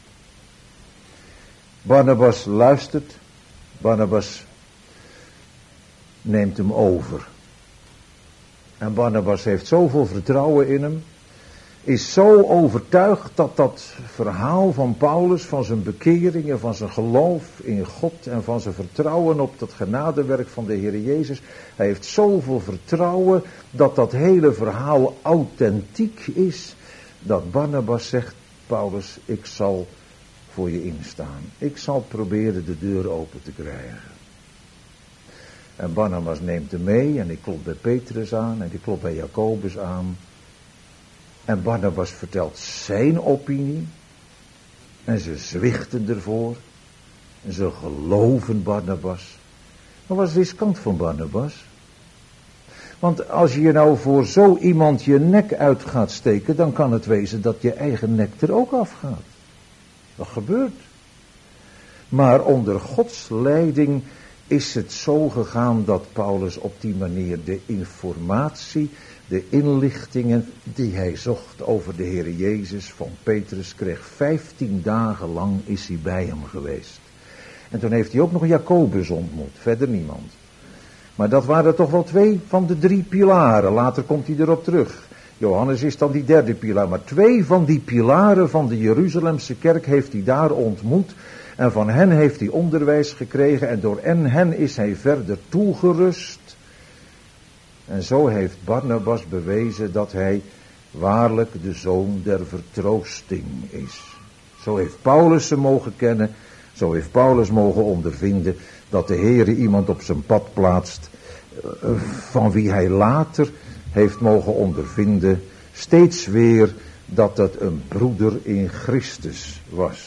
Barnabas luistert. Barnabas neemt hem over. En Barnabas heeft zoveel vertrouwen in hem. Is zo overtuigd dat dat verhaal van Paulus, van zijn bekering en van zijn geloof in God en van zijn vertrouwen op dat genadewerk van de Heer Jezus. Hij heeft zoveel vertrouwen dat dat hele verhaal authentiek is. Dat Barnabas zegt, Paulus, ik zal voor je instaan. Ik zal proberen de deur open te krijgen. En Barnabas neemt hem mee en die klopt bij Petrus aan en die klopt bij Jacobus aan. En Barnabas vertelt zijn opinie. En ze zwichten ervoor. En ze geloven Barnabas. Maar was riskant van Barnabas. Want als je nou voor zo iemand je nek uit gaat steken, dan kan het wezen dat je eigen nek er ook afgaat. Dat gebeurt. Maar onder Gods leiding is het zo gegaan dat Paulus op die manier de informatie, de inlichtingen die hij zocht over de Heer Jezus van Petrus kreeg. 15 dagen lang is hij bij hem geweest. En toen heeft hij ook nog Jacobus ontmoet, verder niemand. Maar dat waren toch wel 2 van de 3 pilaren, later komt hij erop terug. Johannes is dan die 3e pilaar, maar 2 van die pilaren van de Jeruzalemse kerk heeft hij daar ontmoet. En van hen heeft hij onderwijs gekregen en door hen is hij verder toegerust. En zo heeft Barnabas bewezen dat hij waarlijk de zoon der vertroosting is. Zo heeft Paulus ze mogen kennen, zo heeft Paulus mogen ondervinden dat de Heere iemand op zijn pad plaatst, van wie hij later heeft mogen ondervinden, steeds weer dat het een broeder in Christus was.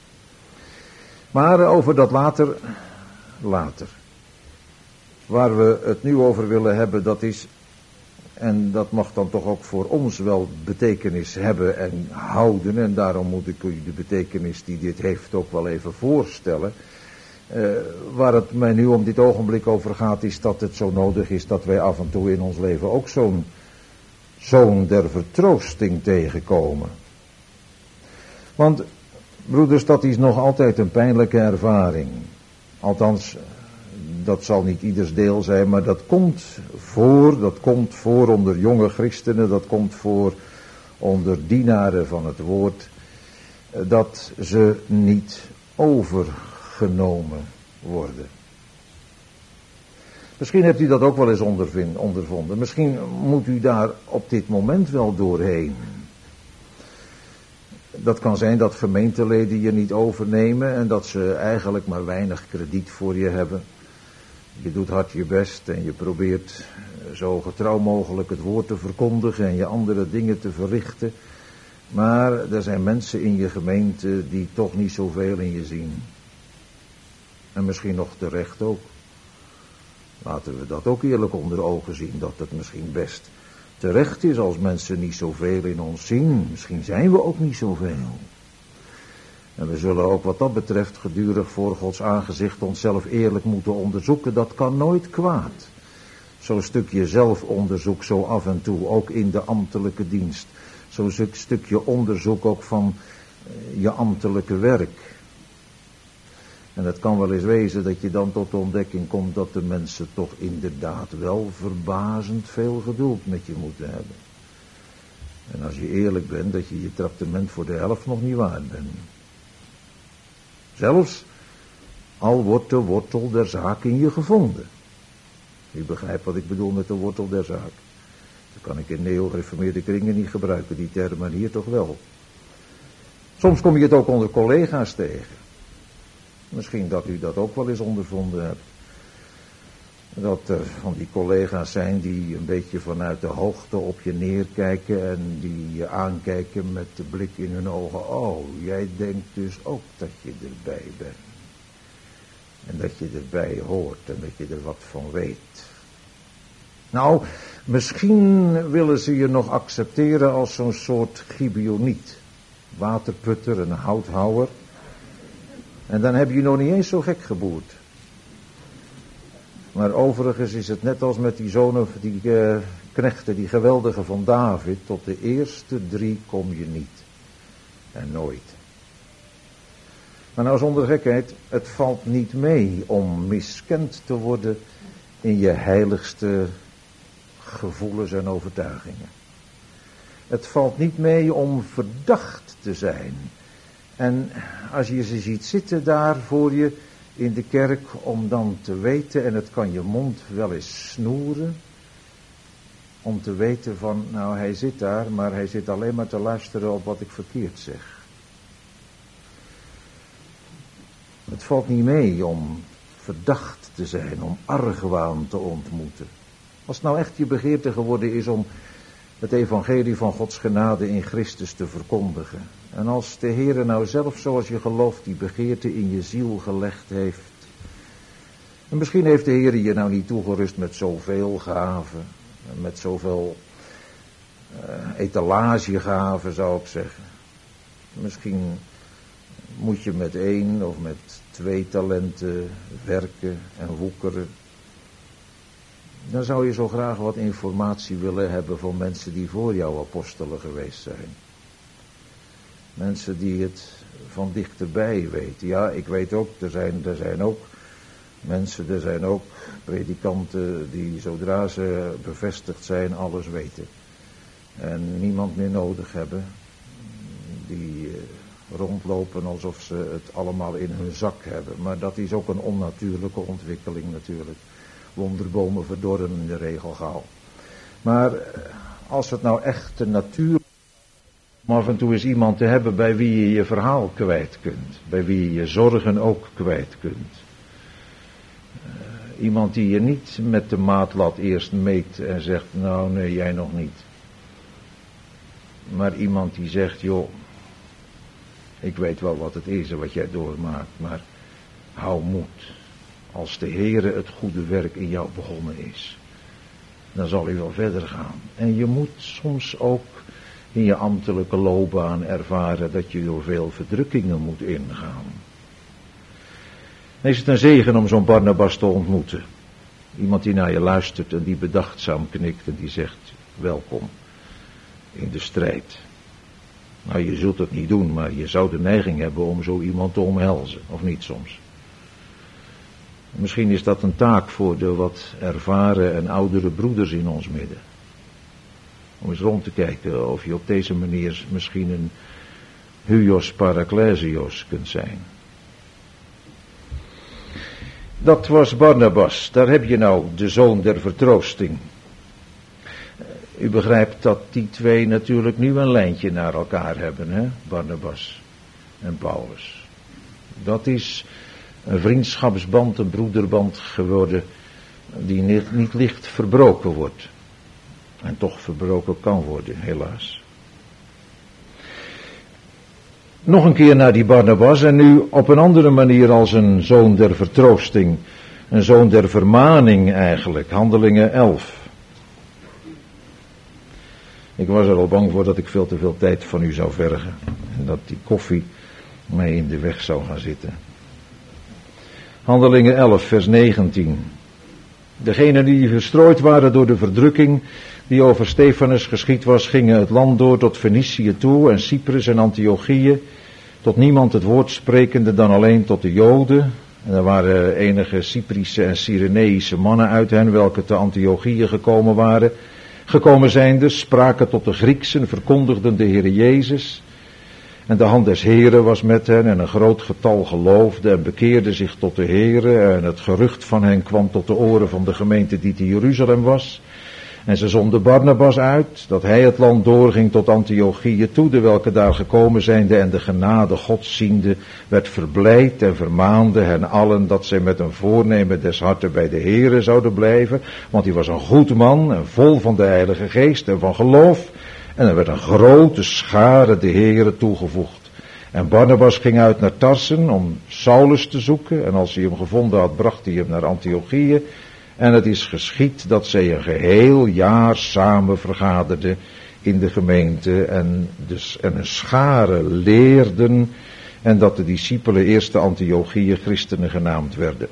Maar over dat later. Waar we het nu over willen hebben, dat is, en dat mag dan toch ook voor ons wel betekenis hebben en houden, en daarom moet ik u de betekenis die dit heeft ook wel even voorstellen. Waar het mij nu om dit ogenblik over gaat, is dat het zo nodig is dat wij af en toe in ons leven ook zo'n zoon der vertroosting tegenkomen. Want, broeders, dat is nog altijd een pijnlijke ervaring. Althans, dat zal niet ieders deel zijn, maar dat komt voor onder jonge christenen, dat komt voor onder dienaren van het woord, dat ze niet overgenomen worden. Misschien hebt u dat ook wel eens ondervonden. Misschien moet u daar op dit moment wel doorheen. Dat kan zijn dat gemeenteleden je niet overnemen en dat ze eigenlijk maar weinig krediet voor je hebben. Je doet hard je best en je probeert zo getrouw mogelijk het woord te verkondigen en je andere dingen te verrichten. Maar er zijn mensen in je gemeente die toch niet zoveel in je zien. En misschien nog terecht ook. Laten we dat ook eerlijk onder ogen zien, dat het misschien best terecht is als mensen niet zoveel in ons zien. Misschien zijn we ook niet zoveel. En we zullen ook wat dat betreft gedurig voor Gods aangezicht onszelf eerlijk moeten onderzoeken. Dat kan nooit kwaad. Zo'n stukje zelfonderzoek zo af en toe, ook in de ambtelijke dienst. Zo'n stukje onderzoek ook van je ambtelijke werk. En het kan wel eens wezen dat je dan tot de ontdekking komt dat de mensen toch inderdaad wel verbazend veel geduld met je moeten hebben. En als je eerlijk bent, dat je je tractement voor de helft nog niet waard bent. Zelfs al wordt de wortel der zaak in je gevonden. U begrijpt wat ik bedoel met de wortel der zaak. Dat kan ik in neo-reformeerde kringen niet gebruiken, die term, maar hier toch wel. Soms kom je het ook onder collega's tegen. Misschien dat u dat ook wel eens ondervonden hebt. Dat er van die collega's zijn die een beetje vanuit de hoogte op je neerkijken en die je aankijken met de blik in hun ogen. Oh, jij denkt dus ook dat je erbij bent. En dat je erbij hoort en dat je er wat van weet. Nou, misschien willen ze je nog accepteren als zo'n soort gibeoniet. Waterputter, een houthouwer. En dan heb je nog niet eens zo gek geboerd. Maar overigens is het net als met die zonen, die knechten, die geweldige van David. Tot de eerste 3 kom je niet. En nooit. Maar nou zonder gekheid, het valt niet mee om miskend te worden in je heiligste gevoelens en overtuigingen. Het valt niet mee om verdacht te zijn. En als je ze ziet zitten daar voor je in de kerk, om dan te weten, en het kan je mond wel eens snoeren, om te weten van, nou hij zit daar, maar hij zit alleen maar te luisteren op wat ik verkeerd zeg. Het valt niet mee om verdacht te zijn, om argwaan te ontmoeten. Als het nou echt je begeerte geworden is om het evangelie van Gods genade in Christus te verkondigen. En als de Heere nou zelf, zoals je gelooft, die begeerte in je ziel gelegd heeft. En misschien heeft de Heere je nou niet toegerust met zoveel gaven. met zoveel etalagegaven, zou ik zeggen. Misschien moet je met 1 of met 2 talenten werken en woekeren. Dan zou je zo graag wat informatie willen hebben van mensen die voor jou apostelen geweest zijn. Mensen die het van dichterbij weten. Ja, ik weet ook, er zijn ook mensen, er zijn ook predikanten die zodra ze bevestigd zijn alles weten. En niemand meer nodig hebben. Die rondlopen alsof ze het allemaal in hun zak hebben. Maar dat is ook een onnatuurlijke ontwikkeling natuurlijk. Wonderbomen verdorren in de regel gauw. Maar als het nou echt de natuur... om af en toe eens iemand te hebben bij wie je je verhaal kwijt kunt. Bij wie je je zorgen ook kwijt kunt. Iemand die je niet met de maatlat eerst meet en zegt, nou nee, jij nog niet. Maar iemand die zegt, joh, ik weet wel wat het is en wat jij doormaakt, maar hou moed. Als de Heere het goede werk in jou begonnen is, dan zal hij wel verder gaan. En je moet soms ook in je ambtelijke loopbaan ervaren dat je door veel verdrukkingen moet ingaan. Dan is het een zegen om zo'n Barnabas te ontmoeten. Iemand die naar je luistert en die bedachtzaam knikt en die zegt, welkom in de strijd. Nou, je zult het niet doen, maar je zou de neiging hebben om zo iemand te omhelzen, of niet soms. Misschien is dat een taak voor de wat ervaren en oudere broeders in ons midden. Om eens rond te kijken of je op deze manier misschien een huios paraklesios kunt zijn. Dat was Barnabas, daar heb je nou de zoon der vertroosting. U begrijpt dat die twee natuurlijk nu een lijntje naar elkaar hebben, hè? Barnabas en Paulus. Dat is een vriendschapsband, een broederband geworden die niet licht verbroken wordt. En toch verbroken kan worden, helaas. Nog een keer naar die Barnabas en nu op een andere manier als een zoon der vertroosting. Een zoon der vermaning eigenlijk, Handelingen 11. Ik was er al bang voor dat ik veel te veel tijd van u zou vergen. En dat die koffie mij in de weg zou gaan zitten. Handelingen 11 vers 19. Degenen die verstrooid waren door de verdrukking die over Stefanus geschied was, gingen het land door tot Fenicië toe en Cyprus en Antiochië, tot niemand het woord sprekende dan alleen tot de Joden. En er waren enige Cyprische en Cyreneïsche mannen uit hen, welke te Antiochië gekomen zijnde, spraken tot de Grieksen, verkondigden de Heer Jezus. En de hand des Heren was met hen en een groot getal geloofde en bekeerde zich tot de Here. En het gerucht van hen kwam tot de oren van de gemeente die te Jeruzalem was. En ze zonden Barnabas uit, dat hij het land doorging tot Antiochië toe, de welke daar gekomen zijnde en de genade Gods ziende, werd verblijd en vermaande hen allen dat zij met een voornemen des harten bij de Heere zouden blijven, want hij was een goed man en vol van de Heilige Geest en van geloof. En er werd een grote schare de Heere toegevoegd. En Barnabas ging uit naar Tarsen om Saulus te zoeken, en als hij hem gevonden had, bracht hij hem naar Antiochië. En het is geschied dat zij een geheel jaar samen vergaderden in de gemeente en een schare leerden en dat de discipelen eerste Antiochië christenen genaamd werden.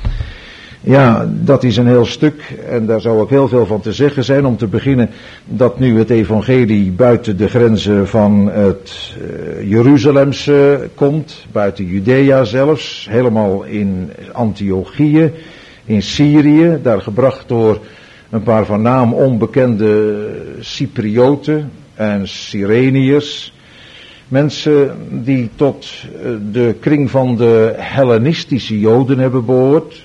Ja, dat is een heel stuk en daar zou ook heel veel van te zeggen zijn. Om te beginnen dat nu het evangelie buiten de grenzen van het Jeruzalemse komt, buiten Judea zelfs, helemaal in Antiochië. In Syrië, daar gebracht door een paar van naam onbekende Cyprioten en Cyreniërs. Mensen die tot de kring van de Hellenistische Joden hebben behoord.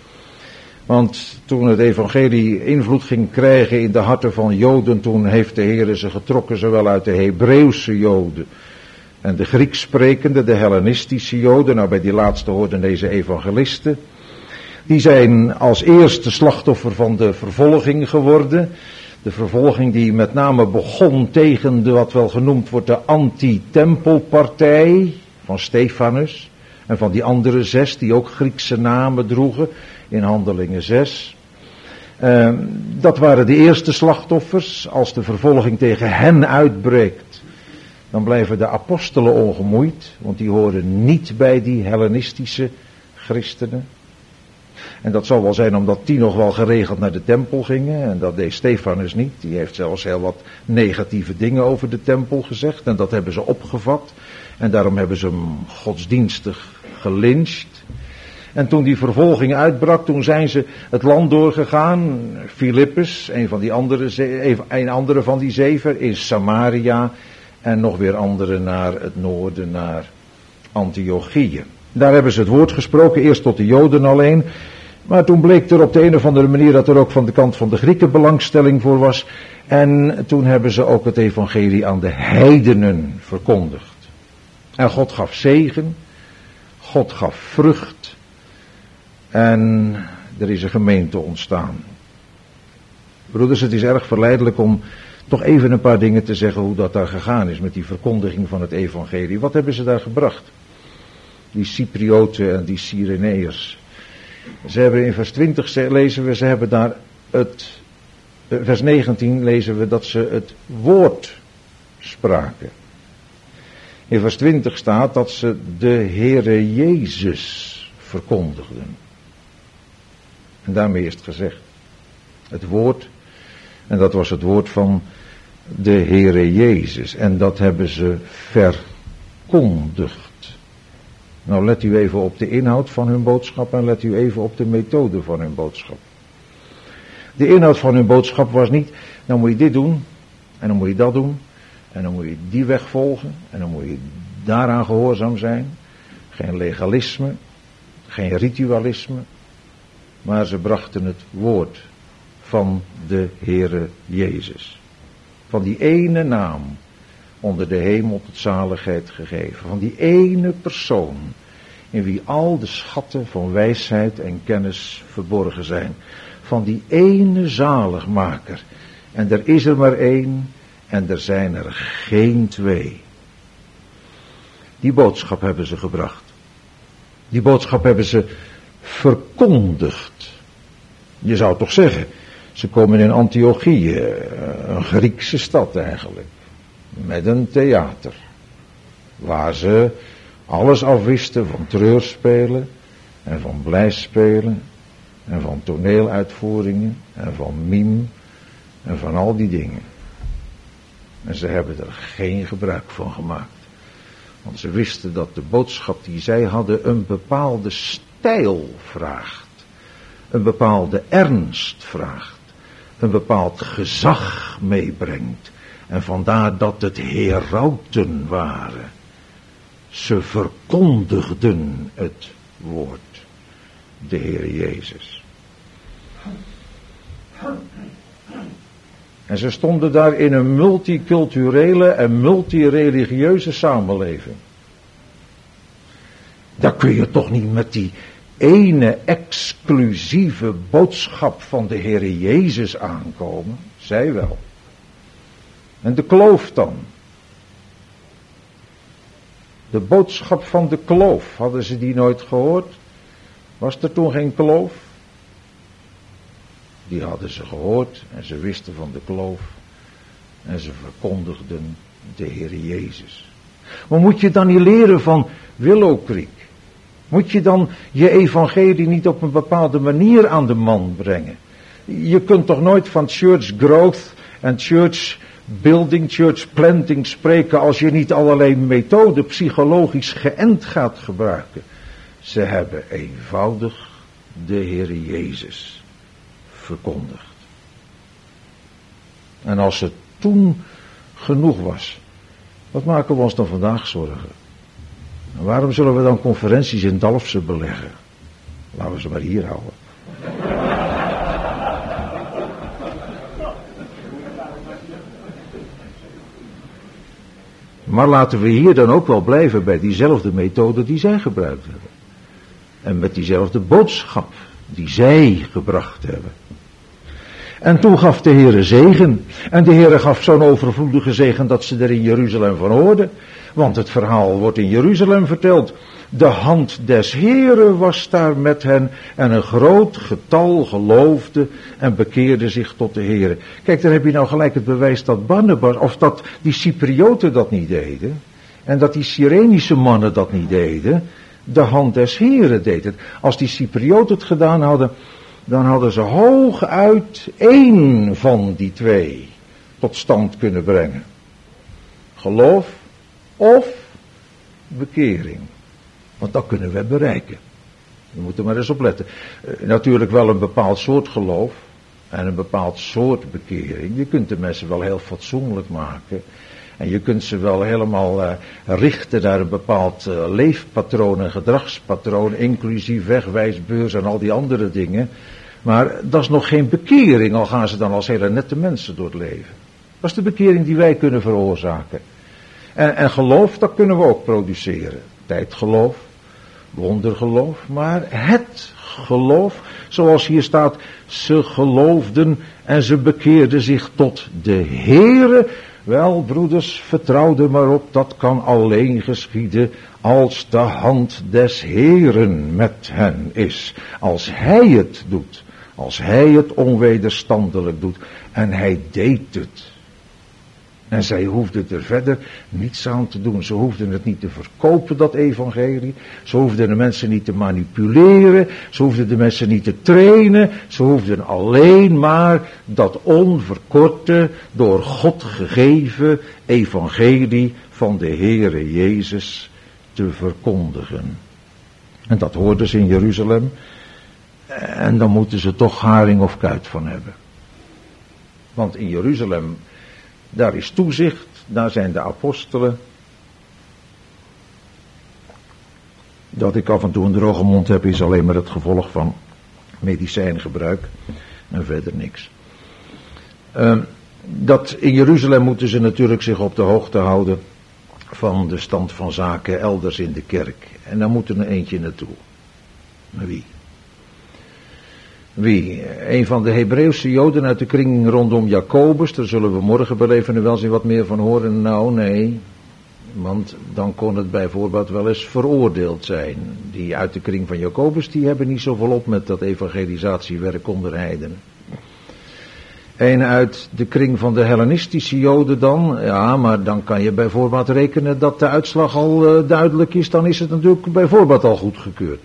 Want toen het evangelie invloed ging krijgen in de harten van Joden, toen heeft de Heer ze getrokken zowel uit de Hebreeuwse Joden en de Grieks sprekende, de Hellenistische Joden. Nou, bij die laatste hoorden deze evangelisten. Die zijn als eerste slachtoffer van de vervolging geworden. De vervolging die met name begon tegen de wat wel genoemd wordt de anti-tempelpartij van Stefanus. En van die andere 6 die ook Griekse namen droegen in Handelingen 6. Dat waren de eerste slachtoffers. Als de vervolging tegen hen uitbreekt, dan blijven de apostelen ongemoeid, want die horen niet bij die Hellenistische christenen. En dat zal wel zijn omdat die nog wel geregeld naar de tempel gingen. En dat deed Stefanus niet. Die heeft zelfs heel wat negatieve dingen over de tempel gezegd. En dat hebben ze opgevat. En daarom hebben ze hem godsdienstig gelyncht. En toen die vervolging uitbrak, toen zijn ze het land doorgegaan. Filippus, een andere van die 7, in Samaria. En nog weer andere naar het noorden, naar Antiochië. Daar hebben ze het woord gesproken, eerst tot de Joden alleen. Maar toen bleek er op de een of andere manier dat er ook van de kant van de Grieken belangstelling voor was. En toen hebben ze ook het evangelie aan de heidenen verkondigd. En God gaf zegen, God gaf vrucht. En er is een gemeente ontstaan. Broeders, het is erg verleidelijk om toch even een paar dingen te zeggen hoe dat daar gegaan is met die verkondiging van het evangelie. Wat hebben ze daar gebracht? Die Cyprioten en die Cyreneërs. Ze hebben in vers 20 lezen we, ze hebben daar vers 19 lezen we dat ze het woord spraken. In vers 20 staat dat ze de Heere Jezus verkondigden. En daarmee is het gezegd. Het woord, en dat was het woord van de Heere Jezus. En dat hebben ze verkondigd. Nou, let u even op de inhoud van hun boodschap en let u even op de methode van hun boodschap. De inhoud van hun boodschap was niet, nou moet je dit doen, en dan moet je dat doen, en dan moet je die weg volgen, en dan moet je daaraan gehoorzaam zijn. Geen legalisme, geen ritualisme, maar ze brachten het woord van de Heere Jezus. Van die ene naam onder de hemel tot zaligheid gegeven. Van die ene persoon in wie al de schatten van wijsheid en kennis verborgen zijn. Van die ene zaligmaker. En er is er maar één en er zijn er geen twee. Die boodschap hebben ze gebracht. Die boodschap hebben ze verkondigd. Je zou toch zeggen, ze komen in Antiochië, een Griekse stad eigenlijk. Met een theater. Waar ze alles afwisten van treurspelen. En van blijspelen. En van toneeluitvoeringen. En van mime. En van al die dingen. En ze hebben er geen gebruik van gemaakt. Want ze wisten dat de boodschap die zij hadden een bepaalde stijl vraagt. Een bepaalde ernst vraagt. Een bepaald gezag meebrengt. En vandaar dat het herauten waren. Ze verkondigden het woord. De Heer Jezus. En ze stonden daar in een multiculturele en multireligieuze samenleving. Daar kun je toch niet met die ene exclusieve boodschap van de Heer Jezus aankomen. Zij wel. En de kloof dan. De boodschap van de kloof, hadden ze die nooit gehoord? Was er toen geen kloof? Die hadden ze gehoord en ze wisten van de kloof. En ze verkondigden de Heer Jezus. Maar moet je dan niet leren van Willow Creek? Moet je dan je evangelie niet op een bepaalde manier aan de man brengen? Je kunt toch nooit van church growth en church building, church planting spreken als je niet allerlei methoden psychologisch geënt gaat gebruiken. Ze hebben eenvoudig de Heer Jezus verkondigd. En als het toen genoeg was, wat maken we ons dan vandaag zorgen? En waarom zullen we dan conferenties in Dalfsen beleggen? Laten we ze maar hier houden. Maar laten we hier dan ook wel blijven bij diezelfde methode die zij gebruikt hebben. En met diezelfde boodschap die zij gebracht hebben. En toen gaf de Heere zegen. En de Heere gaf zo'n overvloedige zegen dat ze er in Jeruzalem van hoorden. Want het verhaal wordt in Jeruzalem verteld. De hand des Heeren was daar met hen en een groot getal geloofde en bekeerde zich tot de Heere. Kijk, daar heb je nou gelijk het bewijs dat Barnabas, of dat die Cyprioten dat niet deden. En dat die Cyrenische mannen dat niet deden. De hand des Heeren deed het. Als die Cyprioten het gedaan hadden, dan hadden ze hooguit één van die twee tot stand kunnen brengen. Geloof of bekering. Want dat kunnen we bereiken. We moeten maar eens op letten. Natuurlijk wel een bepaald soort geloof en een bepaald soort bekering. Je kunt de mensen wel heel fatsoenlijk maken. En je kunt ze wel helemaal richten naar een bepaald leefpatroon en gedragspatroon, inclusief wegwijsbeurs en al die andere dingen. Maar dat is nog geen bekering, al gaan ze dan als hele nette mensen door het leven. Dat is de bekering die wij kunnen veroorzaken. En geloof, dat kunnen we ook produceren. Tijdgeloof, wondergeloof, maar het geloof, zoals hier staat, ze geloofden en ze bekeerden zich tot de Heere. Wel, broeders, vertrouw er maar op, dat kan alleen geschieden als de hand des Heeren met hen is. Als Hij het doet, als Hij het onwederstandelijk doet. En Hij deed het. En zij hoefden er verder niets aan te doen. Ze hoefden het niet te verkopen, dat evangelie. Ze hoefden de mensen niet te manipuleren. Ze hoefden de mensen niet te trainen. Ze hoefden alleen maar dat onverkorte, door God gegeven evangelie van de Heere Jezus te verkondigen. En dat hoorden ze in Jeruzalem. En dan moeten ze toch haring of kuit van hebben. Want in Jeruzalem, daar is toezicht, daar zijn de apostelen. Dat ik af en toe een droge mond heb is alleen maar het gevolg van medicijngebruik en verder niks. Dat in Jeruzalem moeten ze natuurlijk zich op de hoogte houden van de stand van zaken elders in de kerk. En daar moet er een eentje naartoe. Maar wie? Wie? Een van de Hebreeuwse Joden uit de kring rondom Jacobus. Daar zullen we morgen bij Leven en Welzijn wat meer van horen. Nou, nee. Want dan kon het bijvoorbeeld wel eens veroordeeld zijn. Die uit de kring van Jacobus, die hebben niet zoveel op met dat evangelisatiewerk onder heidenen. En uit de kring van de Hellenistische Joden dan. Ja, maar dan kan je bijvoorbeeld rekenen dat de uitslag al duidelijk is. Dan is het natuurlijk bijvoorbeeld al goedgekeurd.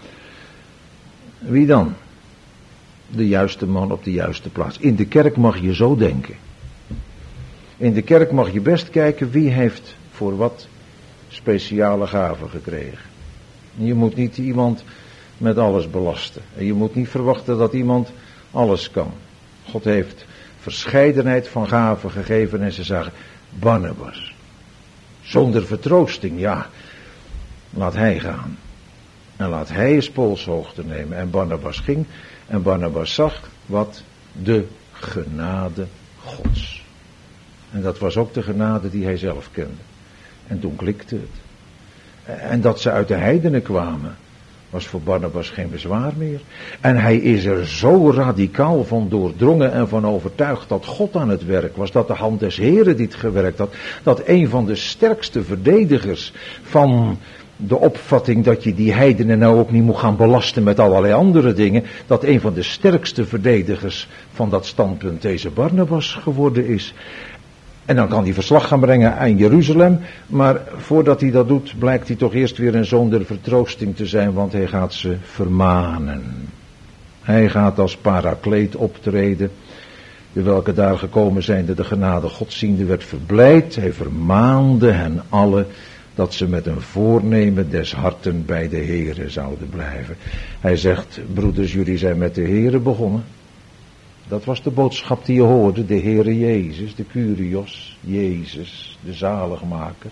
Wie dan? De juiste man op de juiste plaats. In de kerk mag je zo denken. In de kerk mag je best kijken wie heeft voor wat speciale gaven gekregen. Je moet niet iemand met alles belasten. En je moet niet verwachten dat iemand alles kan. God heeft verscheidenheid van gaven gegeven en ze zeggen, Barnabas. Zonder vertroosting, ja. Laat hij gaan. En laat hij eens polshoogte nemen. En Barnabas ging. En Barnabas zag wat de genade Gods. En dat was ook de genade die hij zelf kende. En toen klikte het. En dat ze uit de heidenen kwamen, was voor Barnabas geen bezwaar meer. En hij is er zo radicaal van doordrongen en van overtuigd dat God aan het werk was. Dat de hand des Heren dit gewerkt had. Dat een van de sterkste verdedigers van de opvatting dat je die heidenen nou ook niet moet gaan belasten met allerlei andere dingen. Dat een van de sterkste verdedigers van dat standpunt deze Barnabas geworden is. En dan kan hij verslag gaan brengen aan Jeruzalem. Maar voordat hij dat doet, blijkt hij toch eerst weer een zoon der vertroosting te zijn. Want hij gaat ze vermanen. Hij gaat als parakleet optreden. De welke daar gekomen zijn, de genade Godziende werd verblijd. Hij vermaande hen allen dat ze met een voornemen des harten bij de Heere zouden blijven. Hij zegt, broeders, jullie zijn met de Heere begonnen. Dat was de boodschap die je hoorde, de Heere Jezus, de Kyrios, Jezus, de zaligmaker.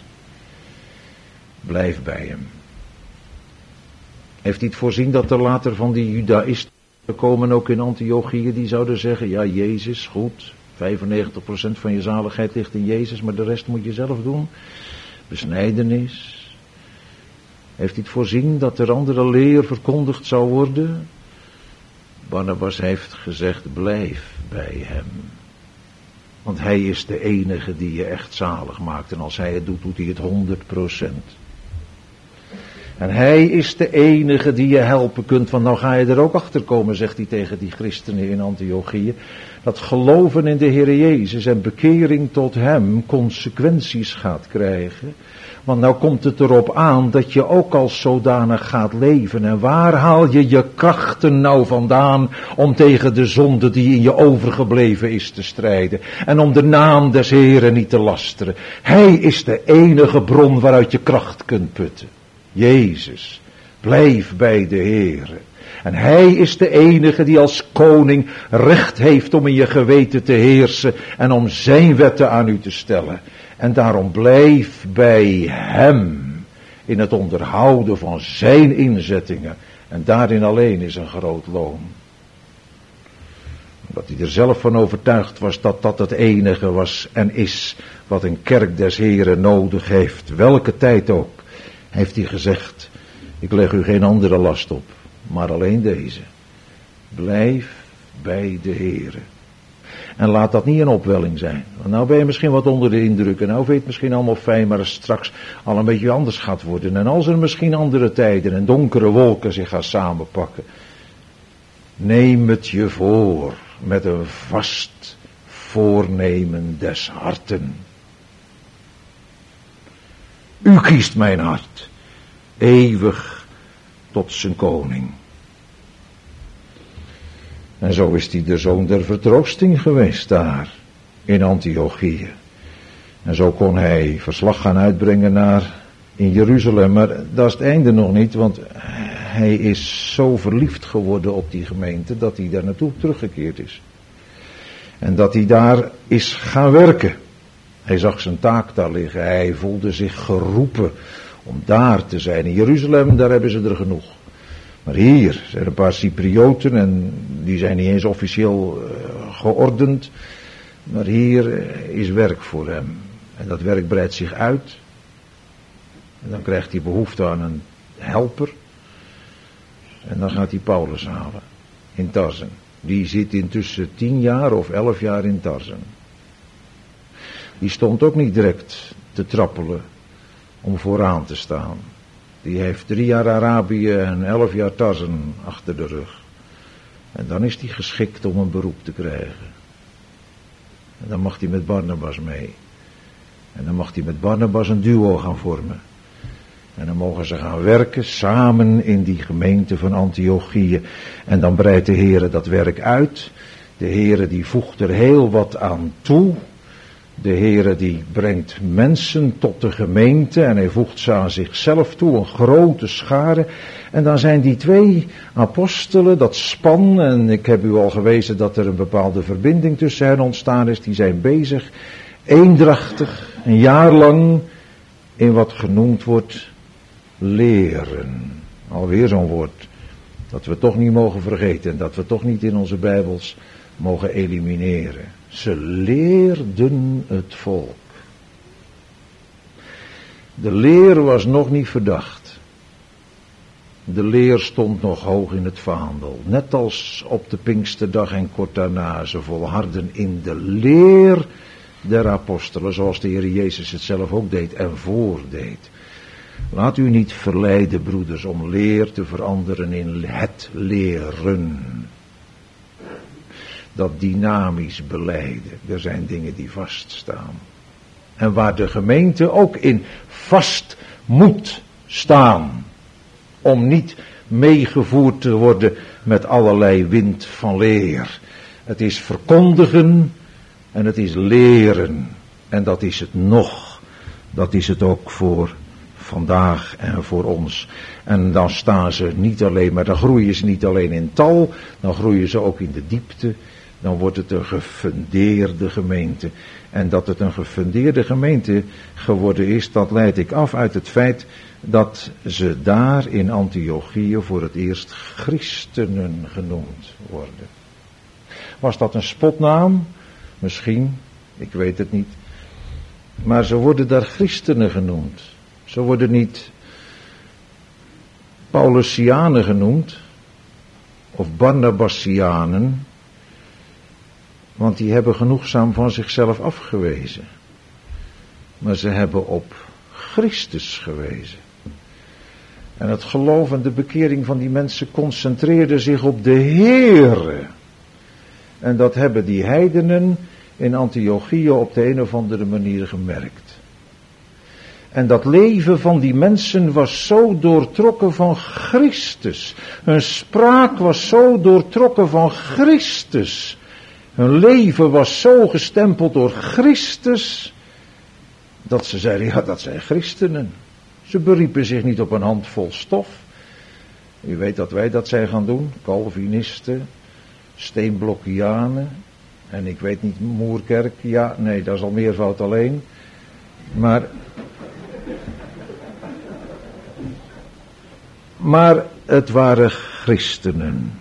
Blijf bij hem. Heeft hij het voorzien dat er later van die Judaïsten komen, ook in Antiochië, die zouden zeggen, ja, Jezus, goed, 95% van je zaligheid ligt in Jezus, maar de rest moet je zelf doen. Besnijdenis. Heeft hij het voorzien dat er andere leer verkondigd zou worden? Barnabas heeft gezegd, blijf bij hem. Want hij is de enige die je echt zalig maakt. En als hij het doet, doet hij het 100%. En hij is de enige die je helpen kunt, want nou ga je er ook achter komen, zegt hij tegen die christenen in Antiochië. Dat geloven in de Heer Jezus en bekering tot hem consequenties gaat krijgen. Want nou komt het erop aan dat je ook als zodanig gaat leven. En waar haal je je krachten nou vandaan om tegen de zonde die in je overgebleven is te strijden. En om de naam des Heeren niet te lasteren. Hij is de enige bron waaruit je kracht kunt putten. Jezus, blijf bij de Heere. En hij is de enige die als koning recht heeft om in je geweten te heersen en om zijn wetten aan u te stellen. En daarom blijf bij hem in het onderhouden van zijn inzettingen. En daarin alleen is een groot loon. Omdat hij er zelf van overtuigd was dat dat het enige was en is wat een kerk des Heren nodig heeft. Welke tijd ook, heeft hij gezegd, ik leg u geen andere last op, maar alleen deze. Blijf bij de Heren. En laat dat niet een opwelling zijn. Want nou ben je misschien wat onder de indruk. En nou vind je het misschien allemaal fijn. Maar als het straks al een beetje anders gaat worden. En als er misschien andere tijden en donkere wolken zich gaan samenpakken. Neem het je voor. Met een vast voornemen des harten. U kiest mijn hart. Eeuwig tot zijn koning. En zo is hij de zoon der vertroosting geweest daar in Antiochië. En zo kon hij verslag gaan uitbrengen in Jeruzalem. Maar dat is het einde nog niet, want hij is zo verliefd geworden op die gemeente dat hij daar naartoe teruggekeerd is. En dat hij daar is gaan werken. Hij zag zijn taak daar liggen. Hij voelde zich geroepen om daar te zijn. In Jeruzalem, daar hebben ze er genoeg. Maar hier zijn een paar Cyprioten en die zijn niet eens officieel geordend. Maar hier is werk voor hem. En dat werk breidt zich uit. En dan krijgt hij behoefte aan een helper. En dan gaat hij Paulus halen in Tarsen. Die zit intussen 10 jaar of 11 jaar in Tarsen. Die stond ook niet direct te trappelen om vooraan te staan. Die heeft 3 jaar Arabië en 11 jaar Tarsen achter de rug. En dan is hij geschikt om een beroep te krijgen. En dan mag hij met Barnabas mee. En dan mag hij met Barnabas een duo gaan vormen. En dan mogen ze gaan werken samen in die gemeente van Antiochië. En dan breidt de Heere dat werk uit. De Heere die voegt er heel wat aan toe. De Heere die brengt mensen tot de gemeente en hij voegt ze aan zichzelf toe, een grote schare. En dan zijn die 2 apostelen, dat span, en ik heb u al gewezen dat er een bepaalde verbinding tussen hen ontstaan is, die zijn bezig, eendrachtig, een jaar lang, in wat genoemd wordt leren. Alweer zo'n woord dat we toch niet mogen vergeten en dat we toch niet in onze Bijbels mogen elimineren. Ze leerden het volk. De leer was nog niet verdacht. De leer stond nog hoog in het vaandel. Net als op de Pinksterdag en kort daarna. Ze volharden in de leer der apostelen. Zoals de Heer Jezus het zelf ook deed en voordeed. Laat u niet verleiden, broeders, om leer te veranderen in het leren. Dat dynamisch belijden. Er zijn dingen die vaststaan. En waar de gemeente ook in vast moet staan. Om niet meegevoerd te worden met allerlei wind van leer. Het is verkondigen en het is leren. En dat is het nog. Dat is het ook voor vandaag en voor ons. En dan staan ze niet alleen, maar dan groeien ze niet alleen in tal. Dan groeien ze ook in de diepte. Dan wordt het een gefundeerde gemeente. En dat het een gefundeerde gemeente geworden is, dat leid ik af uit het feit dat ze daar in Antiochië voor het eerst christenen genoemd worden. Was dat een spotnaam? Misschien, ik weet het niet. Maar ze worden daar christenen genoemd. Ze worden niet Paulusianen genoemd, of Barnabasianen. Want die hebben genoegzaam van zichzelf afgewezen. Maar ze hebben op Christus gewezen. En het geloof en de bekering van die mensen concentreerde zich op de Heere. En dat hebben die heidenen in Antiochië op de een of andere manier gemerkt. En dat leven van die mensen was zo doortrokken van Christus. Hun spraak was zo doortrokken van Christus. Hun leven was zo gestempeld door Christus, dat ze zeiden, ja, dat zijn christenen. Ze beriepen zich niet op een handvol stof. U weet dat wij dat zijn gaan doen, Calvinisten, Steenblokkianen, en ik weet niet, Moerkerk, ja, nee, dat is al meervoud alleen. Maar het waren christenen.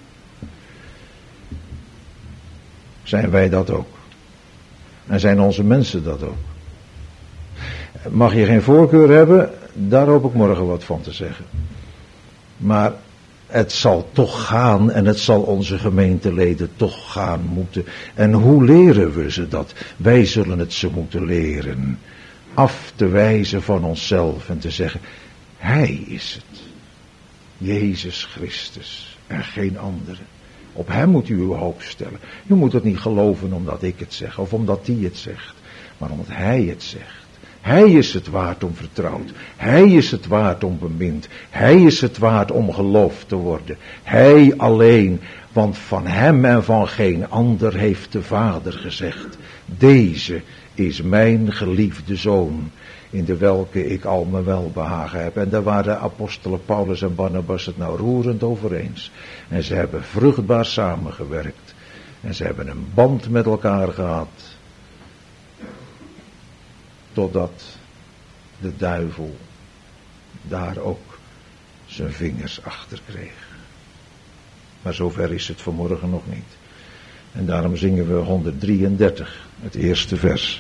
Zijn wij dat ook? En zijn onze mensen dat ook? Mag je geen voorkeur hebben? Daar hoop ik morgen wat van te zeggen. Maar het zal toch gaan en het zal onze gemeenteleden toch gaan moeten. En hoe leren we ze dat? Wij zullen het ze moeten leren. Af te wijzen van onszelf en te zeggen, Hij is het. Jezus Christus en geen andere. Op Hem moet u uw hoop stellen. U moet het niet geloven omdat ik het zeg of omdat die het zegt. Maar omdat Hij het zegt. Hij is het waard om vertrouwd. Hij is het waard om bemind. Hij is het waard om geloofd te worden. Hij alleen. Want van Hem en van geen ander heeft de Vader gezegd. Deze is mijn geliefde Zoon, in de welke ik al mijn welbehagen heb. En daar waren apostelen Paulus en Barnabas het nou roerend over eens. En ze hebben vruchtbaar samengewerkt. En ze hebben een band met elkaar gehad. Totdat de duivel daar ook zijn vingers achter kreeg. Maar zover is het vanmorgen nog niet. En daarom zingen we 133, het eerste vers.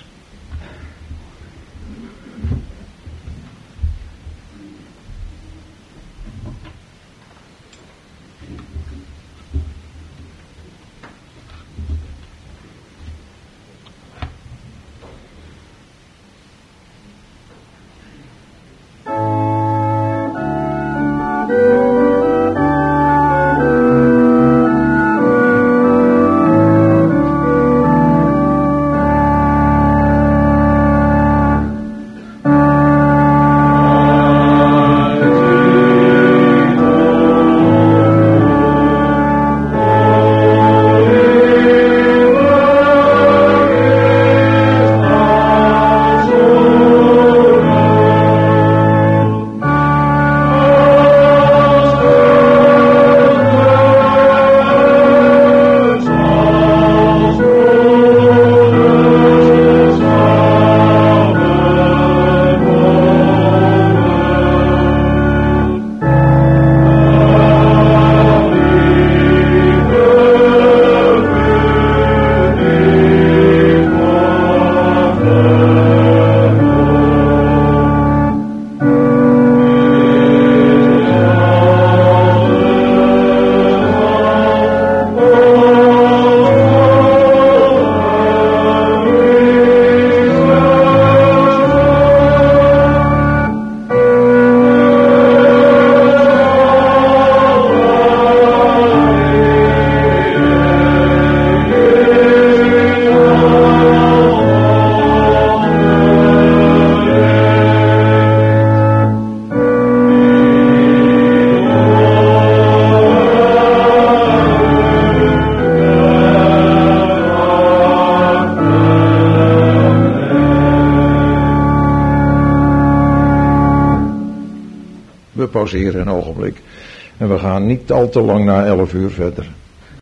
Pauzeren een ogenblik. En we gaan niet al te lang na 11 uur verder.